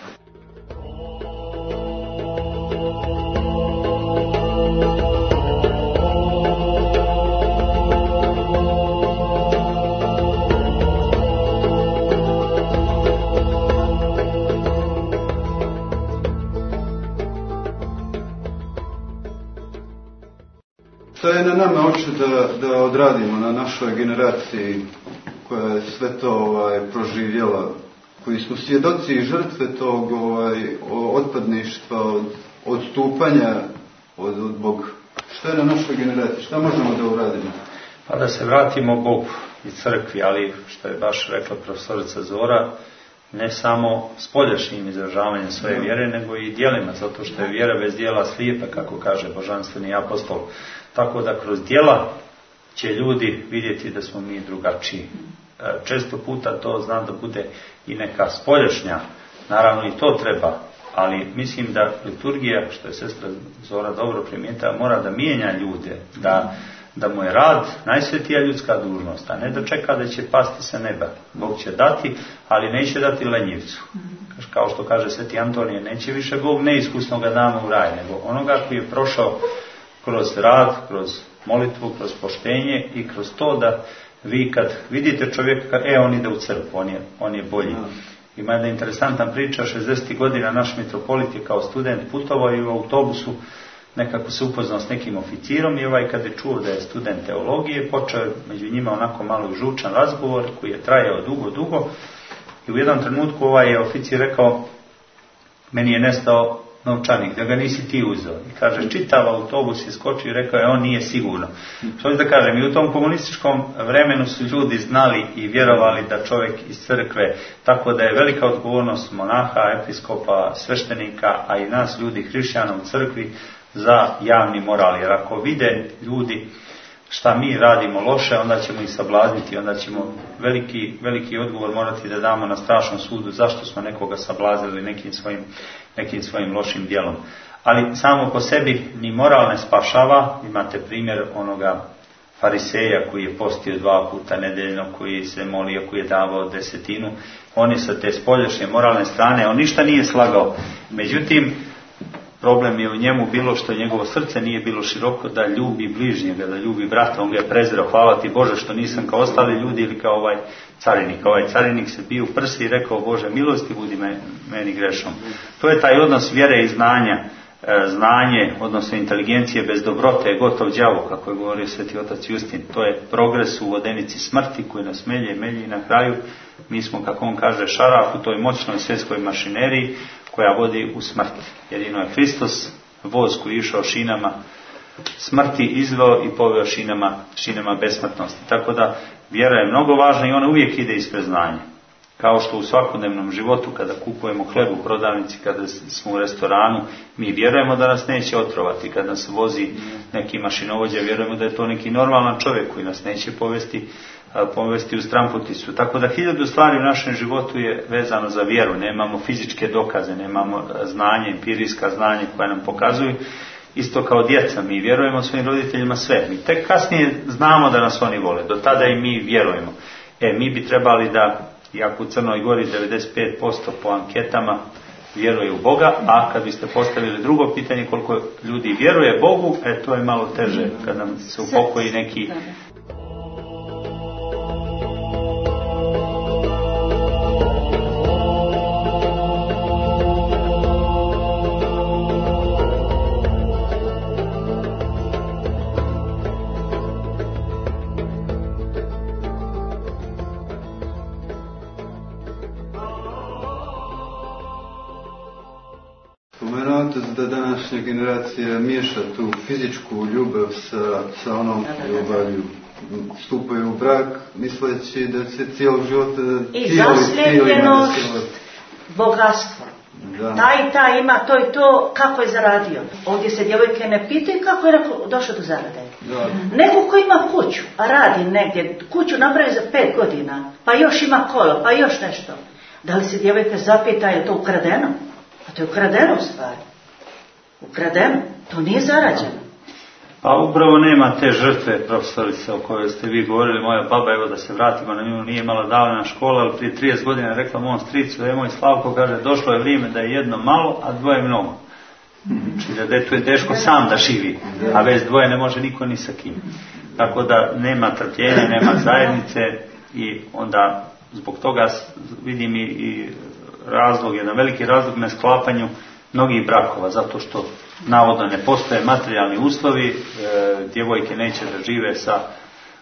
Šta je na nama oče da, da odradimo na našoj generaciji koja je sve to ovaj, proživjela, koji smo svjedoci i žrtve tog ovaj, otpadništva, od odstupanja od, od Boga. Što je na našoj generaciji? Šta možemo da uradimo? Pa da se vratimo Bogu i crkvi, ali što je baš rekla profesorica Zora, ne samo spoljašnjim izražavanjem svoje vjere, nego i djelima, zato što je vjera bez djela slijepa, kako kaže božanstveni apostol. Tako da kroz djela će ljudi vidjeti da smo mi drugačiji. Često puta to zna da bude i neka spoljašnja, naravno i to treba, ali mislim da liturgija, što je sestra Zora dobro primijetila, mora da mijenja ljude, da, da mu je rad najsvetija ljudska dužnost, a ne da čeka da će pasti sa neba. Bog će dati, ali neće dati lenjivcu. Kao što kaže sveti Antonije, neće više Bog neiskusnog Adama u raj, nego onoga koji je prošao kroz rad, kroz molitvu, kroz poštenje i kroz to da vi kad vidite čovjeka, e, on ide u crkvu, on je, on je bolji. Ima jedna interesantna priča, šezdesetih godina naš mitropolit je kao student putovao i u autobusu nekako se upoznao s nekim oficirom i ovaj kad je čuo da je student teologije, počeo je među njima onako malo žučan razgovor koji je trajao dugo, dugo i u jednom trenutku ovaj je oficir rekao, meni je nestao novčanik, da ga nisi ti uzeo. I kaže, čitav autobus je skočio i rekao je, on nije sigurno. Što da kažem, i u tom komunističkom vremenu su ljudi znali i vjerovali da čovjek iz crkve, tako da je velika odgovornost monaha, episkopa, sveštenika, a i nas ljudi hrišćana u crkvi za javni moral. Jer ako vide ljudi šta mi radimo loše, onda ćemo ih sablazniti, onda ćemo veliki, veliki odgovor morati da damo na strašnom sudu zašto smo nekoga sablaznili nekim svojim, nekim svojim lošim djelom. Ali samo po sebi ni moral ne spašava. Imate primjer onoga fariseja koji je postio dva puta nedeljno, koji se molio, koji je davao desetinu. On je sa te spoljašnje moralne strane, on ništa nije slagao. Međutim, problem je u njemu bilo što njegovo srce nije bilo široko da ljubi bližnjega, da ljubi brata. On ga je prezirao, hvala ti Bože što nisam kao ostali ljudi ili kao ovaj carinik. Ovaj carinik se bio u prsi i rekao, Bože milosti budi meni grešom. To je taj odnos vjere i znanja. Znanje, odnosno inteligencije bez dobrote je gotov đavo, kako je govorio sveti otac Justin. To je progres u vodenici smrti koji nas melje i melje i na kraju mi smo, kako on kaže, šaraf u toj moćnoj svjetskoj mašineriji koja vodi u smrt. Jedino je Hristos, voz koji je išao šinama smrti, izveo i poveo šinama, šinama besmrtnosti. Tako da vjera je mnogo važna i ona uvijek ide ispred znanja. Kao što u svakodnevnom životu, kada kupujemo hleb u prodavnici, kada smo u restoranu, mi vjerujemo da nas neće otrovati. Kada nas vozi neki mašinovođa, vjerujemo da je to neki normalan čovjek koji nas neće povesti, povesti u stramputicu. Tako da hiljadu stvari u našem životu je vezano za vjeru. Nemamo fizičke dokaze, nemamo znanje, empirijska znanje koja nam pokazuju. Isto kao djeca, mi vjerujemo svojim roditeljima sve. Mi tek kasnije znamo da nas oni vole. Do tada i mi vjerujemo. E, mi bi trebali da, iako u Crnoj Gori devedeset pet posto po anketama vjeruje u Boga, a kad biste postavili drugo pitanje koliko ljudi vjeruje Bogu, e, to je malo teže kad nam se upokoji neki... Da današnja generacija miješa tu fizičku ljubav sa, sa onom ljubavlju. Stupaju u brak misleći da se cijelog života i zasljepljenost bogatstva. Da. Taj i taj ima to i to, kako je zaradio. Ovdje se djevojke ne pitaju kako je došao do zarade. Da. Neko ko ima kuću, a radi negdje, kuću napravi za pet godina, pa još ima kolo, pa još nešto. Da li se djevojke zapita je to ukradeno? A to je ukradeno u stvari. Ukradeno, to nije zarađeno. Pa upravo nema te žrtve, profesorice, o kojoj ste vi govorili. Moja baba, evo da se vratimo na nju, nije imala davljena škola, ali prije trideset godina rekla mom stricu, evo moj Slavko, kaže, došlo je vrijeme da je jedno malo, a dvoje mnogo. Znači da detu je teško sam da živi, a već dvoje ne može niko ni sa kim. Tako da nema trpljenja, nema zajednice i onda zbog toga vidim i, i razlog, jedan veliki razlog na sklapanju mnogih brakova, zato što navodno ne postoje materijalni uslovi, e, djevojke neće da žive sa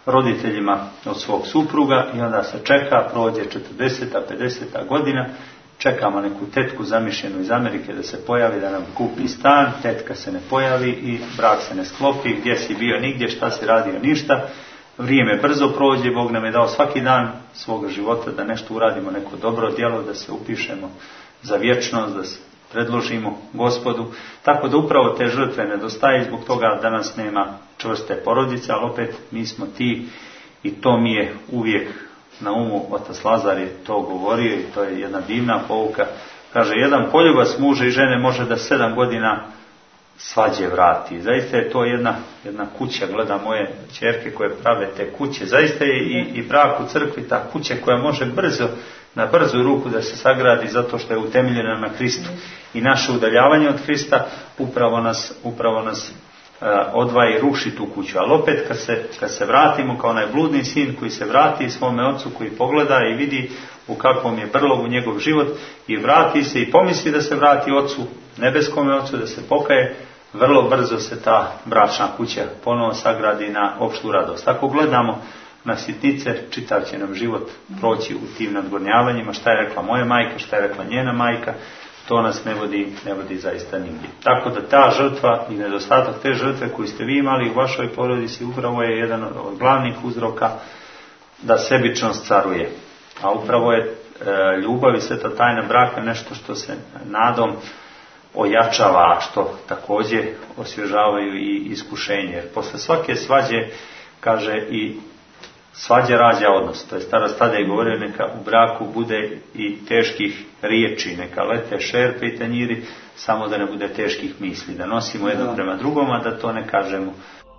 roditeljima od svog supruga i onda se čeka, prođe četrdeseta, pedeseta godina, čekamo neku tetku zamišljenu iz Amerike da se pojavi, da nam kupi stan, tetka se ne pojavi i brak se ne sklopi, gdje si bio nigdje, šta si radio ništa, vrijeme brzo prođe, Bog nam je dao svaki dan svoga života da nešto uradimo, neko dobro djelo, da se upišemo za vječnost, da se predložimo Gospodu, tako da upravo te žrtve nedostaje, zbog toga danas nema čvrste porodice, ali opet mi smo ti i to mi je uvijek na umu. Otac Lazar je to govorio i to je jedna divna pouka. Kaže, jedan poljubac muža i žene može da sedam godina svađe vrati. Zaista je to jedna, jedna kuća, gleda moje ćerke koje prave te kuće. Zaista je i, i brak u crkvi ta kuća koja može brzo, na brzu ruku da se sagradi zato što je utemeljena na Kristu. I naše udaljavanje od Krista upravo nas, upravo nas uh, odvaja i ruši tu kuću. Ali opet kad se, kad se vratimo kao onaj bludni sin koji se vrati svome ocu, koji pogleda i vidi u kakvom je brlogu njegov život i vrati se i pomisli da se vrati ocu, nebeskome ocu, da se pokaje, vrlo brzo se ta bračna kuća ponovo sagradi na opštu radost. Tako gledamo na sitnice, čitav će nam život proći u tim nadgornjavanjima, šta je rekla moja majka, šta je rekla njena majka, to nas ne vodi, ne vodi zaista nigdje. Tako da ta žrtva i nedostatak te žrtve koju ste vi imali u vašoj porodici upravo je jedan od glavnih uzroka da sebičnost caruje. A upravo je e, ljubav i sveta tajna braka nešto što se nadom ojačava, što također osvježavaju i iskušenje. Jer posle svake svađe, kaže, i svađa rađa odnos. To je stara stada je govorio, neka u braku bude i teških riječi, neka lete šerpe i tanjiri, samo da ne bude teških misli. Da nosimo jedno prema drugom, a da to ne kažemo.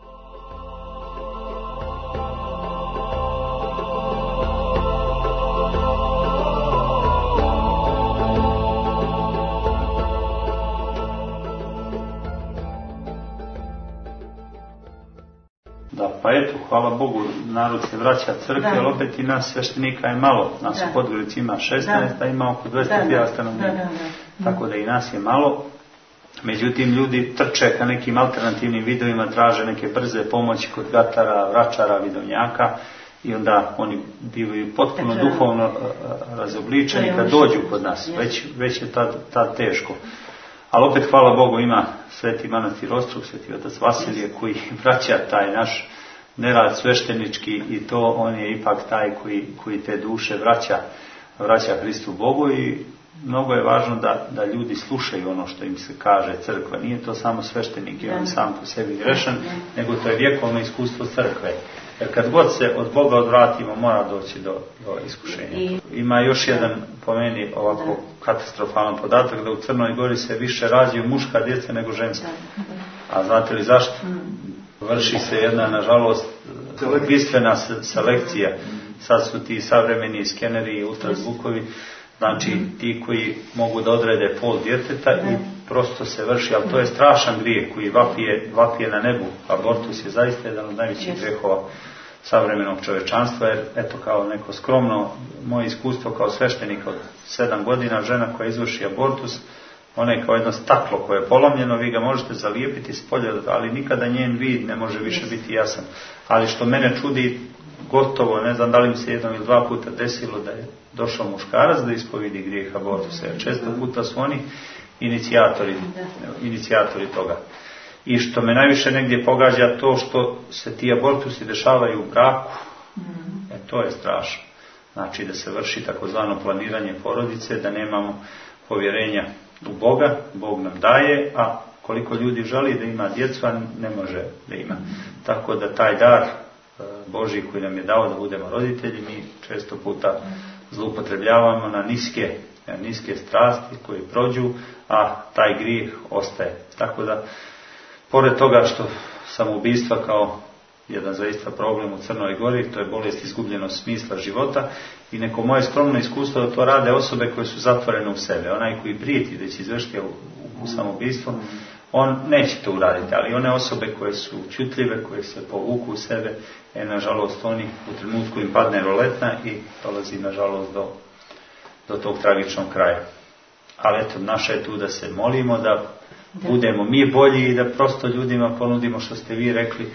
Pa eto, hvala Bogu, narod se vraća crkvi, ali opet i nas sveštenika je malo. Nas u Podgorici ima šesnaest, a ima oko dvesta hiljada stanovnika. Tako da i nas je malo. Međutim, ljudi trče ka nekim alternativnim vidovima, traže neke brze pomoći kod gatara, vračara, vidovnjaka i onda oni bivaju potpuno duhovno razobličeni kad dođu kod nas. Već, već je tad, tad teško. Ali opet, hvala Bogu, ima Sveti manastir Ostrog, Sveti otac Vasilije koji vraća taj naš nerad sveštenički i to on je ipak taj koji, koji te duše vraća, vraća Hristu Bogu i mnogo je važno da, da ljudi slušaju ono što im se kaže crkva. Nije to samo sveštenik i on sam po sebi grešan, nego to je vjekovno iskustvo crkve. Jer kad god se od Boga odvratimo, mora doći do, do iskušenja. Ima još jedan, po meni, ovako katastrofalan podatak, da u Crnoj Gori se više rađaju muška djeca nego ženska. A znate li zašto? Vrši se jedna, nažalost, bistvena selekcija. Sad su ti savremeni skeneri i ultrazvukovi, znači ti koji mogu da odrede pol djeteta i prosto se vrši, ali to je strašan grijeh koji vapije, vapije na nebu. Abortus je zaista jedan od najvećih grijehova savremenog čovečanstva, jer eto kao neko skromno moje iskustvo kao sveštenik od sedam godina, žena koja izvrši abortus, ona je kao jedno staklo koje je polomljeno, vi ga možete zalijepiti s polja, ali nikada njen vid ne može više biti jasan. Ali što mene čudi, gotovo, ne znam da li mi se jednom ili dva puta desilo da je došao muškarac da ispovidi grijeh abortusa, jer često puta su oni inicijatori, inicijatori toga. I što me najviše negdje pogađa to što se ti abortusi dešavaju u braku, e, to je strašno. Znači da se vrši takozvano planiranje porodice, da nemamo povjerenja u Boga, Bog nam daje, a koliko ljudi želi da ima djecu, a ne može da ima. Tako da taj dar Božji koji nam je dao da budemo roditelji, mi često puta zloupotrebljavamo na niske, niske strasti koje prođu, a taj grijeh ostaje. Tako da, pored toga što samoubistva kao jedan zaista problem u Crnoj Gori, to je bolest izgubljenost smisla života i neko moje skromno iskustvo da to rade osobe koje su zatvorene u sebe. Onaj koji prijeti da će izvršiti u samoubistvo, on neće to uraditi, ali one osobe koje su čutljive, koje se povuku u sebe, e, nažalost oni u trenutku im padne roletna i dolazi nažalost do, do tog tragičnog kraja. Ali eto, naše je tu da se molimo, da budemo mi bolji i da prosto ljudima ponudimo što ste vi rekli,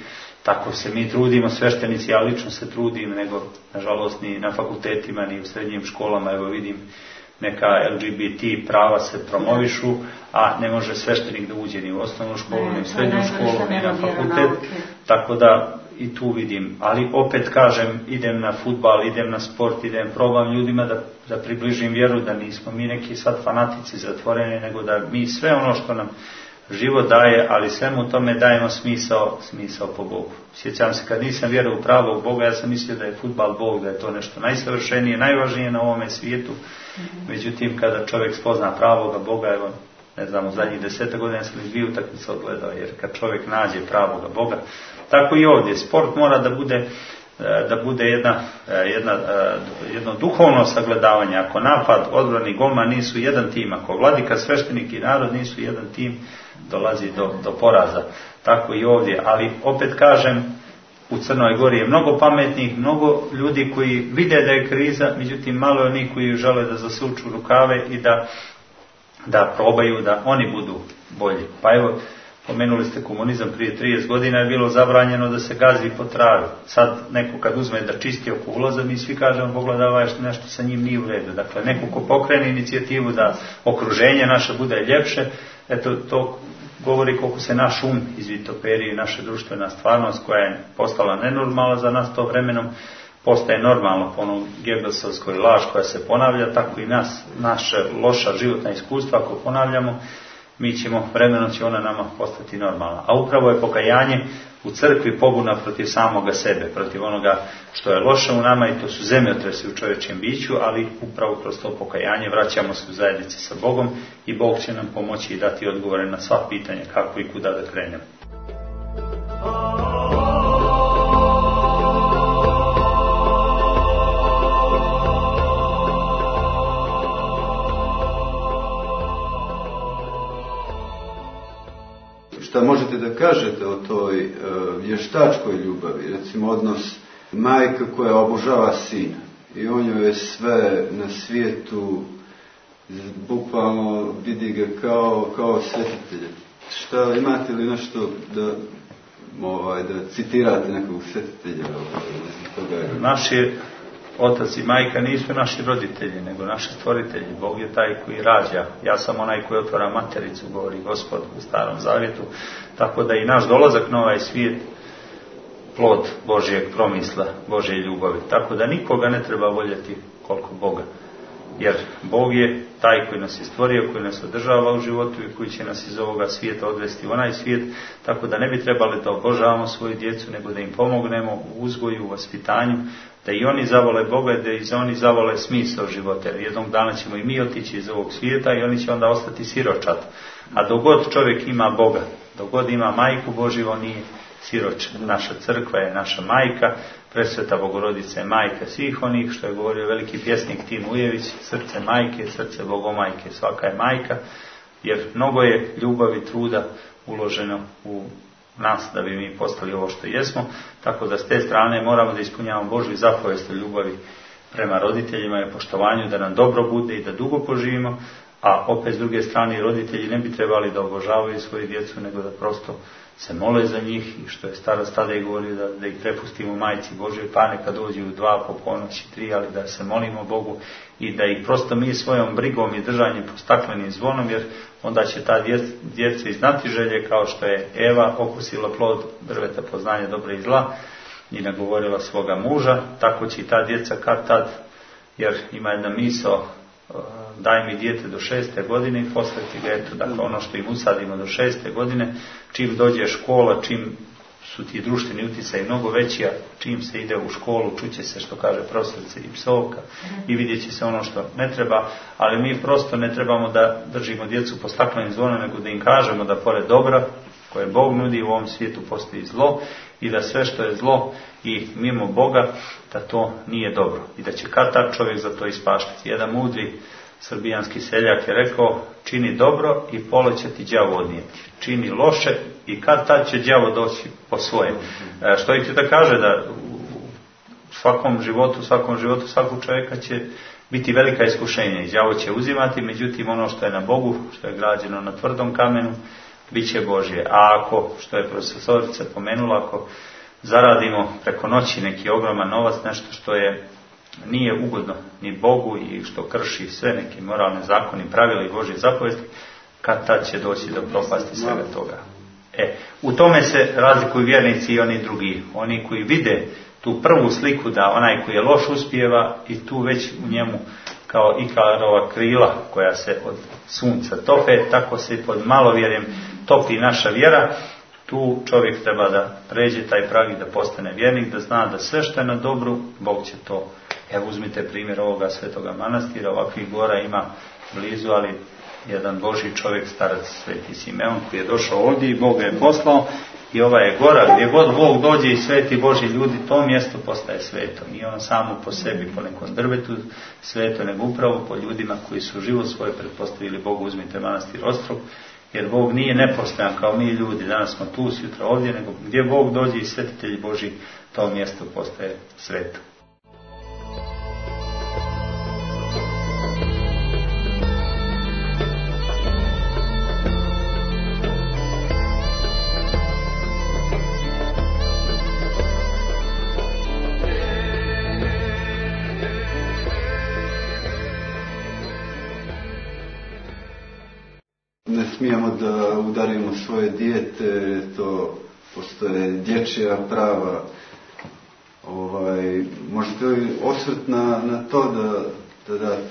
tako se mi trudimo, sveštenici, ja lično se trudim, nego nažalost ni na fakultetima, ni u srednjim školama, evo vidim, neka L G B T prava se promovišu, a ne može sveštenik da uđe ni u osnovnu školu, ni u srednju školu, ni na fakultet, tako da i tu vidim. Ali opet kažem, idem na fudbal, idem na sport, idem, probam ljudima da, da približim vjeru, da nismo mi neki sad fanatici zatvoreni, nego da mi sve ono što nam život daje, ali svemu tome dajemo smisao, smisao po Bogu. Sjećam se, kad nisam vjerovao u pravog Boga, ja sam mislio da je fudbal Bog, da je to nešto najsavršenije, najvažnije na ovome svijetu. Međutim, kada čovjek spozna pravoga Boga, evo, ne znam, u zadnjih deseta godina sam i dvije utakmice odgledao, jer kad čovjek nađe pravoga Boga, tako i ovdje. Sport mora da bude, da bude jedna, jedna, jedno duhovno sagledavanje. Ako napad, odbrana i golman nisu jedan tim, ako vladika, sveštenik i narod nisu jedan tim, dolazi do, do poraza. Tako i ovdje. Ali opet kažem, u Crnoj Gori je mnogo pametnih, mnogo ljudi koji vide da je kriza, međutim malo je onih koji žele da zasuču rukave i da, da probaju da oni budu bolji. Pa evo, pomenuli ste komunizam, prije trideset godina je bilo zabranjeno da se gazi po travi. Sad neko kad uzme da čisti oko ulaza, mi svi kažemo, pogledaj nešto sa njim nije u redu. Dakle, neko ko pokrene inicijativu da okruženje naše bude ljepše, eto, to govori koliko se naš um izvitoperi i naša društvena stvarnost koja je postala nenormalna za nas to vremenom, postaje normalno po onom Gebelsovskoj laž koja se ponavlja, tako i nas, naše loša životna iskustva ako ponavljamo, mi ćemo, vremenom će ona nama postati normalna. A upravo je pokajanje u crkvi pobuna protiv samoga sebe, protiv onoga što je loše u nama i to su zemljotresi u čovječjem biću, ali upravo kroz to pokajanje vraćamo se u zajednici sa Bogom i Bog će nam pomoći i dati odgovore na sva pitanja kako i kuda da krenemo. Šta možete da kažete o toj e, vještačkoj ljubavi, recimo odnos majke koja obožava sina i on joj je sve na svijetu, bukvalno vidi ga kao, kao svetitelja. Šta, imate li nešto da, ovaj, da citirate nekog svetitelja? Naši otac i majka nisu naši roditelji, nego naši stvoritelji. Bog je taj koji rađa. Ja sam onaj koji otvara matericu, govori Gospod u Starom Zavjetu. Tako da i naš dolazak na ovaj svijet plod Božjeg promisla, Božje ljubavi. Tako da nikoga ne treba voljeti koliko Boga. Jer Bog je taj koji nas je stvorio, koji nas održava u životu i koji će nas iz ovoga svijeta odvesti u onaj svijet. Tako da ne bi trebali da obožavamo svoju djecu, nego da im pomognemo u uzgoju, u vaspitanju, da i oni zavole Boga, da i oni zavole smisao života. Jer jednog dana ćemo i mi otići iz ovog svijeta i oni će onda ostati siročat. A dok god čovjek ima Boga, dok god ima majku Božju, on nije siročat. Naša crkva je naša majka, Presveta Bogorodica je majka svih onih, što je govorio veliki pjesnik Tim Ujević, srce majke, srce Bogomajke, svaka je majka, jer mnogo je ljubavi i truda uloženo u nas da bi mi postali ovo što jesmo, tako da s te strane moramo da ispunjavamo Božju zapovest o ljubavi prema roditeljima i poštovanju, da nam dobro bude i da dugo poživimo, a opet s druge strane roditelji ne bi trebali da obožavaju svoju djecu, nego da prosto se mole za njih i što je stara stada i govorio da, da ih prepustimo majci Božjoj, pa neka dođu u dva po ponoći, tri, ali da se molimo Bogu i da ih prosto mi svojom brigom i držanjem po staklenim zvonom, jer onda će ta djeca i znati želje kao što je Eva okusila plod drveta poznanja dobra i zla i nagovorila svoga muža, tako će i ta djeca kad tad, jer ima jedna misao, daj mi dijete do šeste godine i posveti ga, eto, dakle ono što im usadimo do šeste godine, čim dođe škola, čim su ti društveni utjecaji mnogo veći, a čim se ide u školu, čuće se što kaže profesorica i psovka i vidjet će se ono što ne treba, ali mi prosto ne trebamo da držimo djecu po staklenim zvonom, nego da im kažemo da pored dobra koje Bog nudi u ovom svijetu postoji zlo i da sve što je zlo i mimo Boga, da to nije dobro i da će kad tad čovjek za to ispaštati. Jedan mudri srbijanski seljak je rekao, čini dobro i pola će ti đavo odnijeti. Čini loše i kad tad će đavo doći po svoje. E, što ih da kaže da u svakom životu, svakom životu svakog čovjeka će biti velika iskušenja i đavo će uzimati, međutim ono što je na Bogu, što je građeno na tvrdom kamenu, bit će Božje. A ako, što je profesorica pomenula, ako zaradimo preko noći neki ogroman novac, nešto što je nije ugodno ni Bogu i što krši sve neki moralne zakoni, pravila i Božje zapovesti, kad tad će doći do propasti svega toga. E, u tome se razlikuju vjernici i oni drugi. Oni koji vide tu prvu sliku da onaj koji je loš uspijeva i tu već u njemu kao Ikarova krila koja se od sunca tope, tako se pod malovjerjem topi naša vjera. Tu čovjek treba da pređe taj prag i da postane vjernik, da zna da sve što je na dobru, Bog će to. Evo uzmite primjer ovoga svetoga manastira, ovakvih gora ima blizu, ali jedan Božji čovjek, starac Sveti Simeon, koji je došao ovdje i Bog ga je poslao, i ova je gora, gdje god Bog dođe i sveti Božji ljudi, to mjesto postaje sveto. Nije ono samo po sebi, po nekom drvetu sveto, nego upravo po ljudima koji su život svoje pretpostavili Bogu. Uzmite manastir Ostrog, jer Bog nije nepostojan kao mi ljudi, danas smo tu, sutra ovdje, nego gdje Bog dođe i svetitelji Božji, to mjesto postaje sveto. Ne smijemo da udarimo svoje dijete, to postoje dječja prava. Ovaj, možete li osvrt na, na to da, da date?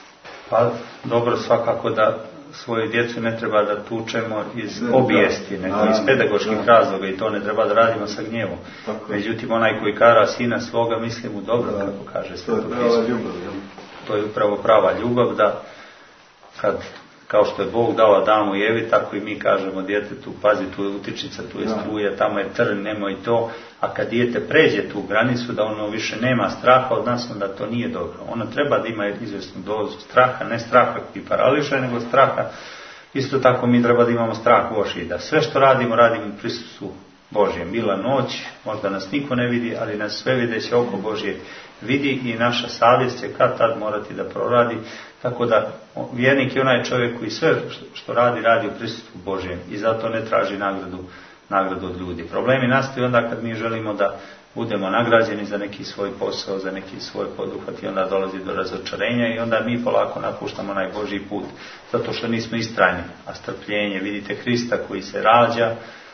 Pa dobro, svakako da svoju djecu ne treba da tučemo iz ne, obijesti, nego iz pedagoških da. razloga, i to ne treba da radimo sa gnjevom. Tako. Međutim, onaj koji kara sina svoga misli mu dobro, da. kako kaže Sveto pismo. To je upravo prava ljubav, da kad, kao što je Bog dao Adamu i Evi, tako i mi kažemo djetetu, pazi, tu je utičnica, tu je struja, tamo je trn, nemoj to. A kad dijete pređe tu granicu, da ono više nema straha od nas, onda to nije dobro. Ono treba da ima izvjesnu dozu straha, ne straha koji parališe, nego straha. Isto tako mi treba da imamo strah Božji, da sve što radimo, radimo u prisustvu Božjem. Bila noć, možda nas niko ne vidi, ali nas sve videće oko Božje vidi i naša savjest će kad tad morati da proradi. Tako da vjernik je onaj čovjek koji sve što radi, radi u prisustvu Božjem i zato ne traži nagradu, nagradu od ljudi. Problemi nastaju onda kad mi želimo da budemo nagrađeni za neki svoj posao, za neki svoj poduhvat, i onda dolazi do razočarenja i onda mi polako napuštamo onaj Božji put, zato što nismo istrajni. A strpljenje, vidite Krista koji se rađa,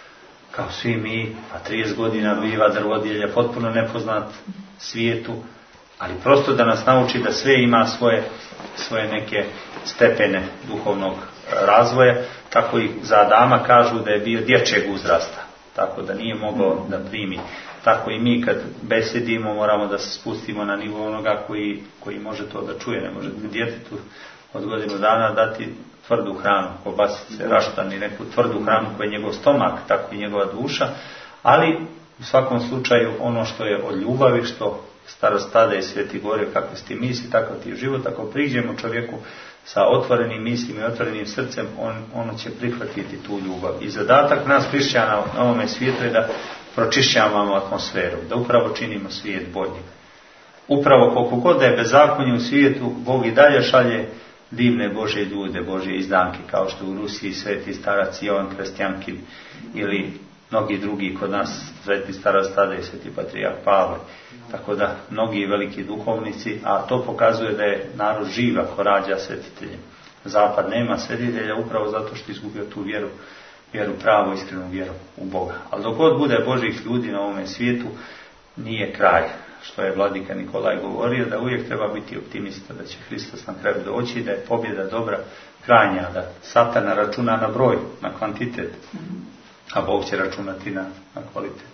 kao svi mi, a trideset godina biva drvodjelja, potpuno nepoznat svijetu, ali prosto da nas nauči da sve ima svoje, svoje neke stepene duhovnog razvoja. Tako i za Adama kažu da je bio dječjeg uzrasta, tako da nije mogao da primi. Tako i mi kad besedimo moramo da se spustimo na nivo onoga koji, koji može to da čuje. Ne možete djetetu od godinu dana dati tvrdu hranu, kobasice, raštan i neku tvrdu hranu koja je njegov stomak, tako i njegova duša, ali u svakom slučaju ono što je od ljubavi, što starost tada i Sveti govore, kako si ti misli, tako ti je život. Ako priđemo čovjeku sa otvorenim mislima i otvorenim srcem, on, ono će prihvatiti tu ljubav. I zadatak nas hrišćana na ovome svijetu je da pročišćavamo atmosferu, da upravo činimo svijet boljim. Upravo koliko god da je bezakonje u svijetu, Bog i dalje šalje divne Božje ljude, Božje izdanke, kao što u Rusiji Sveti starac Jovan Krstjankin ili mnogi drugi kod nas, Sveti starac tada i Sveti patrijarh Pavle. Tako da mnogi veliki duhovnici, a to pokazuje da je narod živ ako rađa svetitelje. Zapad nema svetitelja upravo zato što izgubio tu vjeru, vjeru pravu, iskrenu vjeru u Boga. Ali dok god bude Božjih ljudi na ovome svijetu, nije kraj. Što je vladika Nikolaj govorio, da uvijek treba biti optimista, da će Hristos na kraju doći, da je pobjeda dobra krajnja, da Satan računa na broj, na kvantitet, a Bog će računati na, na kvalitet.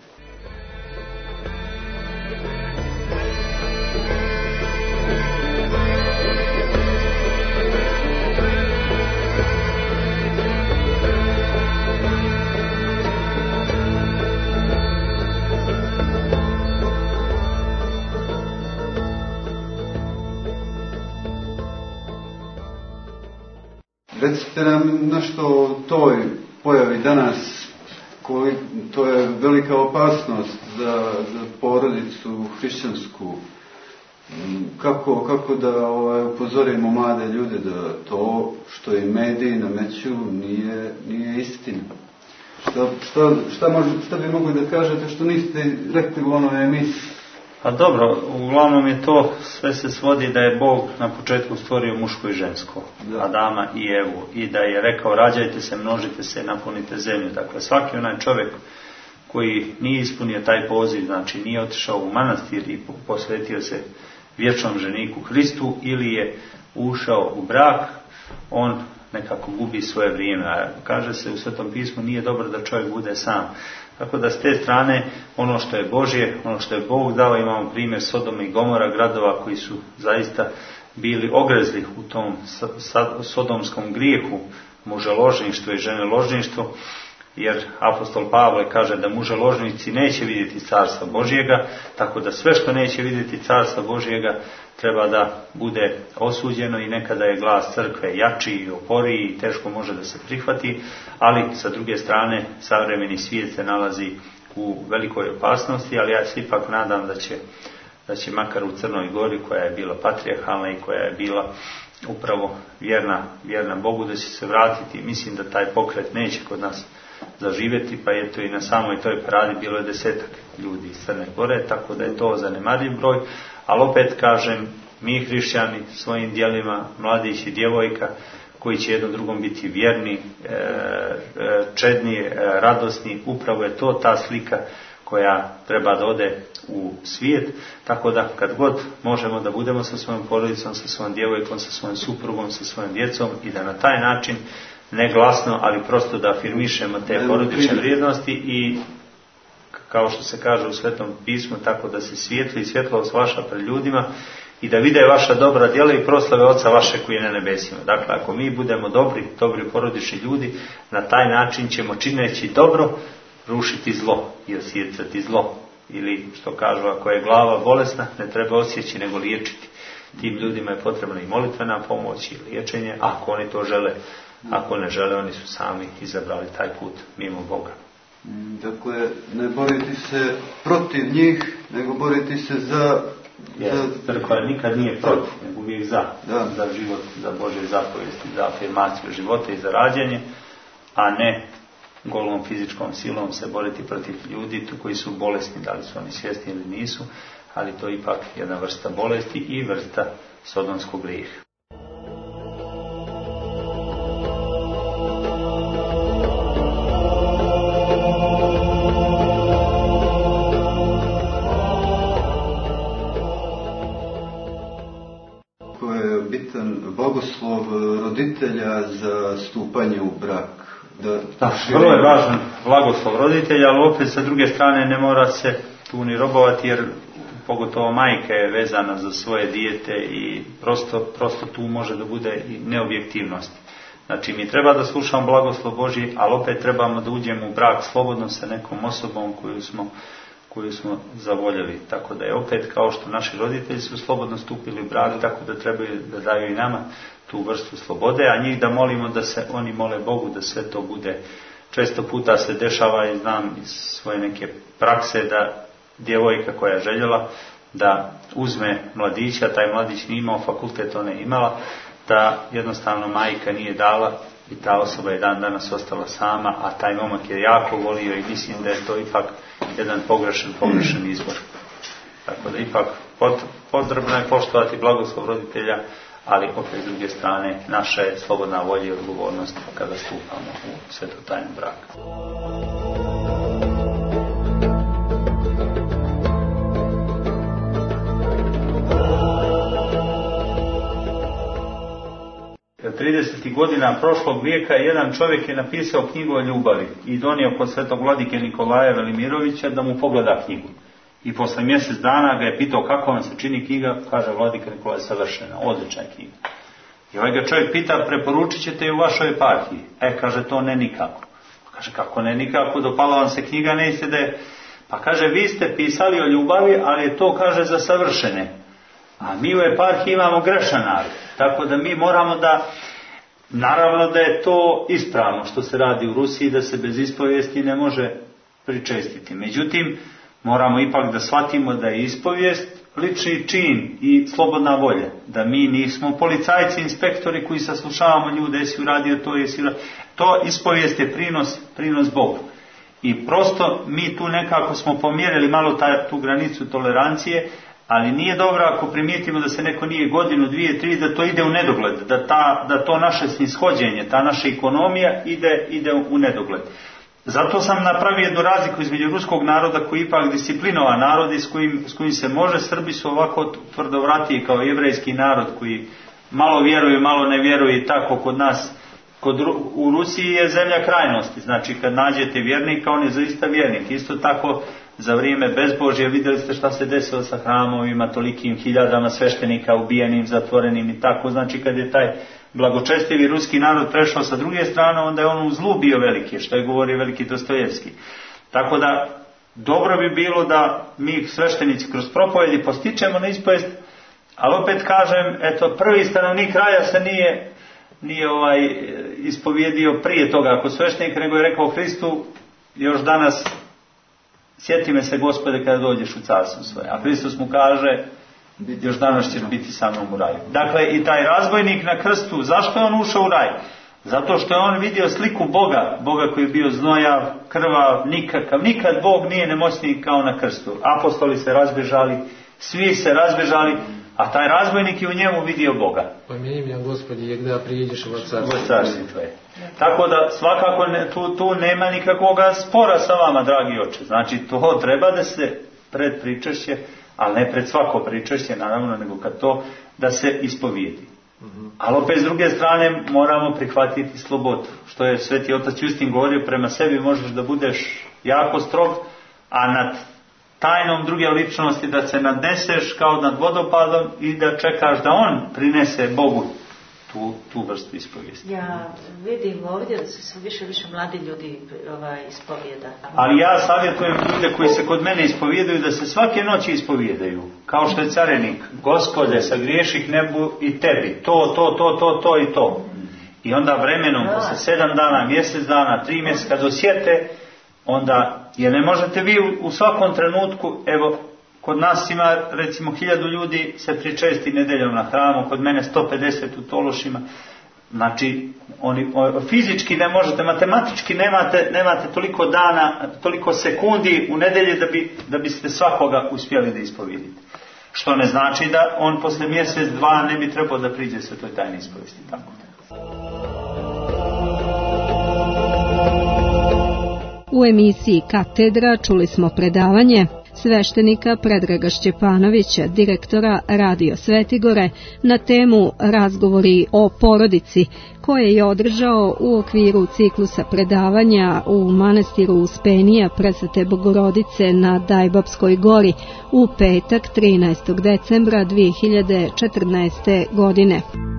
Recite nam nešto o toj pojavi danas, koji, to je velika opasnost za, za porodicu hrišćansku. Kako, kako da ovaj, upozorimo mlade ljude da to što i mediji nameću nije, nije istina? Šta, šta, šta, može, šta bi mogli da kažete što niste rekli u onoj emisiji? Pa dobro, uglavnom je to, sve se svodi da je Bog na početku stvorio muško i žensko, da. Adama i Evu, i da je rekao rađajte se, množite se, napunite zemlju. Dakle, svaki onaj čovjek koji nije ispunio taj poziv, znači nije otišao u manastir i posvetio se vječnom ženiku Hristu ili je ušao u brak, on nekako gubi svoje vrijeme. A kaže se u Svetom pismu nije dobro da čovjek bude sam. Tako da s te strane ono što je Božje, ono što je Bog dao, imamo primjer Sodoma i Gomora, gradova koji su zaista bili ogrezli u tom sodomskom grijehu, muželožništvo i ženeložništvo, jer apostol Pavle kaže da muželožnici neće vidjeti carstva Božjega, tako da sve što neće vidjeti carstva Božjega treba da bude osuđeno i nekada je glas crkve jači i oporiji i teško može da se prihvati, ali sa druge strane savremeni svijet se nalazi u velikoj opasnosti, ali ja se ipak nadam da će, da će makar u Crnoj Gori, koja je bila patrijarhalna i koja je bila upravo vjerna, vjerna Bogu, da će se vratiti. Mislim da taj pokret neće kod nas zaživjeti, pa je to i na samoj toj paradi bilo je desetak ljudi iz Crne Gore, tako da je to zanemarljiv broj, ali opet kažem, mi hrišćani svojim djelima, mladić i djevojka, koji će jednom drugom biti vjerni, čedni, radosni, upravo je to ta slika koja treba da ode u svijet, tako da kad god možemo da budemo sa svojom porodicom, sa svojom djevojkom, sa svojom suprugom, sa svojom djecom i da na taj način, ne glasno, ali prosto da afirmišemo te porodične vrijednosti i kao što se kaže u Svetom pismu, tako da se svijetli i svjetlost vaša pred ljudima i da vide vaša dobra djela i proslave Oca vaše koji je na nebesima. Dakle, ako mi budemo dobri, dobri porodični ljudi, na taj način ćemo čineći dobro rušiti zlo i osjecati zlo. Ili što kažu, ako je glava bolesna, ne treba osjeći nego liječiti. Tim ljudima je potrebna i molitvena pomoć i liječenje, ako oni to žele. Ako ne žele, oni su sami izabrali taj put mimo Boga. Dakle, ne boriti se protiv njih, nego boriti se za... Jer crkva nikad nije protiv, nego uvijek za. Da. Za život, za Božje zapovijesti, za afirmaciju života i za rađanje, a ne golom fizičkom silom se boriti protiv ljudi koji su bolesni, da li su oni svjesni ili nisu, ali to je ipak jedna vrsta bolesti i vrsta sodomskog grijeha. Blagoslov roditelja za stupanje u brak. Da, da, vrlo je važan blagoslov roditelja, ali opet sa druge strane ne mora se tu ni robovati, jer pogotovo majka je vezana za svoje dijete i prosto, prosto tu može da bude i neobjektivnost. Znači mi treba da slušamo blagoslov Božji, ali opet trebamo da uđemo u brak slobodno sa nekom osobom koju smo koju smo zavoljeli. Tako da je opet kao što naši roditelji su slobodno stupili u brak, tako da trebaju da daju i nama tu vrstu slobode, a njih da molimo da se oni mole Bogu da sve to bude. Često puta se dešava i znam iz svoje neke prakse da djevojka koja je željela da uzme mladića, taj mladić nije imao fakultet, ona je imala, da jednostavno majka nije dala i ta osoba je dan danas ostala sama, a taj momak je jako volio i mislim da je to ipak jedan pogrešan, pogrešan izbor. Tako da ipak potrebno je poštovati blagoslov roditelja, ali opet s druge strane naša je slobodna volja i odgovornost kada stupamo u svetotajnu braka. tridesetih godina prošlog vijeka jedan čovjek je napisao knjigu o ljubavi i donio kod svetog vladike Nikolaja Velimirovića da mu pogleda knjigu. I posle mjesec dana ga je pitao kako vam se čini knjiga, kaže vladika Nikolaj, savršena, odlična knjiga. I ovaj ga čovjek pita, preporučit ćete je u vašoj eparhiji? E, kaže, to ne nikako. Kaže, kako ne nikako, dopala vam se knjiga, nećete da je... Pa kaže, vi ste pisali o ljubavi, ali je to, kaže, za savršene. A mi u eparhiji imamo grešan narod. Tako da mi moramo da, naravno da je to ispravno što se radi u Rusiji, da se bez ispovijesti ne može pričestiti. Međutim, moramo ipak da shvatimo da je ispovijest lični čin i slobodna volja. Da mi nismo policajci, inspektori koji saslušavamo ljude, jesi uradio to, jesi uradio. To ispovijest je prinos, prinos Bogu. I prosto mi tu nekako smo pomjerili malo taj, tu granicu tolerancije, ali nije dobro ako primijetimo da se neko nije godinu, dvije, tri, da to ide u nedogled, da, ta, da to naše snishođenje, ta naša ekonomija ide, ide u nedogled. Zato sam napravio jednu razliku između ruskog naroda koji je ipak disciplinovan narod i s kojim, s kojim se može. Srbi su ovako tvrdovratiji kao jevrejski narod koji malo vjeruje, malo ne vjeruje i tako kod nas. Kod, u Rusiji je zemlja krajnosti, znači kad nađete vjernika, on je zaista vjernik. Isto tako za vrijeme bezbožja vidjeli ste šta se desilo sa hramovima, tolikim hiljadama sveštenika ubijenim, zatvorenim i tako. Znači kad je taj blagočestivi ruski narod prešao sa druge strane, onda je on u zlu bio veliki, što je govorio veliki Dostojevski. Tako da dobro bi bilo da mi sveštenici kroz propovjedi postičemo na ispovijest, ali opet kažem, eto, prvi stanovnik raja se nije nije ovaj ispovjedio prije toga ako sveštenik, nego je rekao Hristu još danas sjeti me se Gospode kada dođeš u carstvo svoje. A Hristos mu kaže još danas ćeš biti sa mnom u raju. Dakle i taj razbojnik na krstu, zašto je on ušao u raj? Zato što je on vidio sliku Boga, Boga koji je bio znojav, krvav, nikakav. Nikad Bog nije nemoćniji kao na krstu. Apostoli se razbježali, svi se razbježali, a taj razbojnik je u njemu vidio Boga. Pomijeni mi, Gospodi, je gdje priđeš u carstvo tvoje. Tako da svakako ne, tu, tu nema nikakvog spora sa vama, dragi oče. Znači to treba da se pred pričešće, ali ne pred svako pričešće, naravno, nego kad to da se ispovijedi. Mm-hmm. Ali opet s druge strane moramo prihvatiti slobodu. Što je Sveti otac Justin govorio, prema sebi možeš da budeš jako strog, a nad tajnom druge ličnosti da se nadneseš kao nad vodopadom i da čekaš da on prinese Bogu tu, tu vrstu ispovijesti. Ja vidim ovdje da se sve više više mladi ljudi ovaj, ispovijeda. Ali ja savjetujem ljude koji se kod mene ispovijedaju da se svake noći ispovijedaju. Kao što je carenik, Gospode, sagriješih nebu i tebi. To, to, to, to, to i to. I onda vremenom, no. posle sedam dana, mjesec dana, tri mjeseca, kad osjete, onda, jer ne možete vi u, u svakom trenutku, evo, kod nas ima recimo hiljadu ljudi se pričesti nedeljom na hramu, kod mene sto pedeset u Tološima. Znači, oni, o, fizički ne možete, matematički nemate, nemate toliko dana, toliko sekundi u nedelji da, bi, da biste svakoga uspjeli da ispovijedite. Što ne znači da on posle mjesec, dva ne bi trebao da priđe sve toj tajne ispovijesti. Tako. U emisiji Katedra čuli smo predavanje sveštenika Predraga Šćepanovića, direktora Radio Svetigore, na temu Razgovori o porodici, koje je održao u okviru ciklusa predavanja u manastiru Uspenija Presvete Bogorodice na Dajbapskoj gori u petak trinaestog decembra dvije hiljade četrnaeste. godine.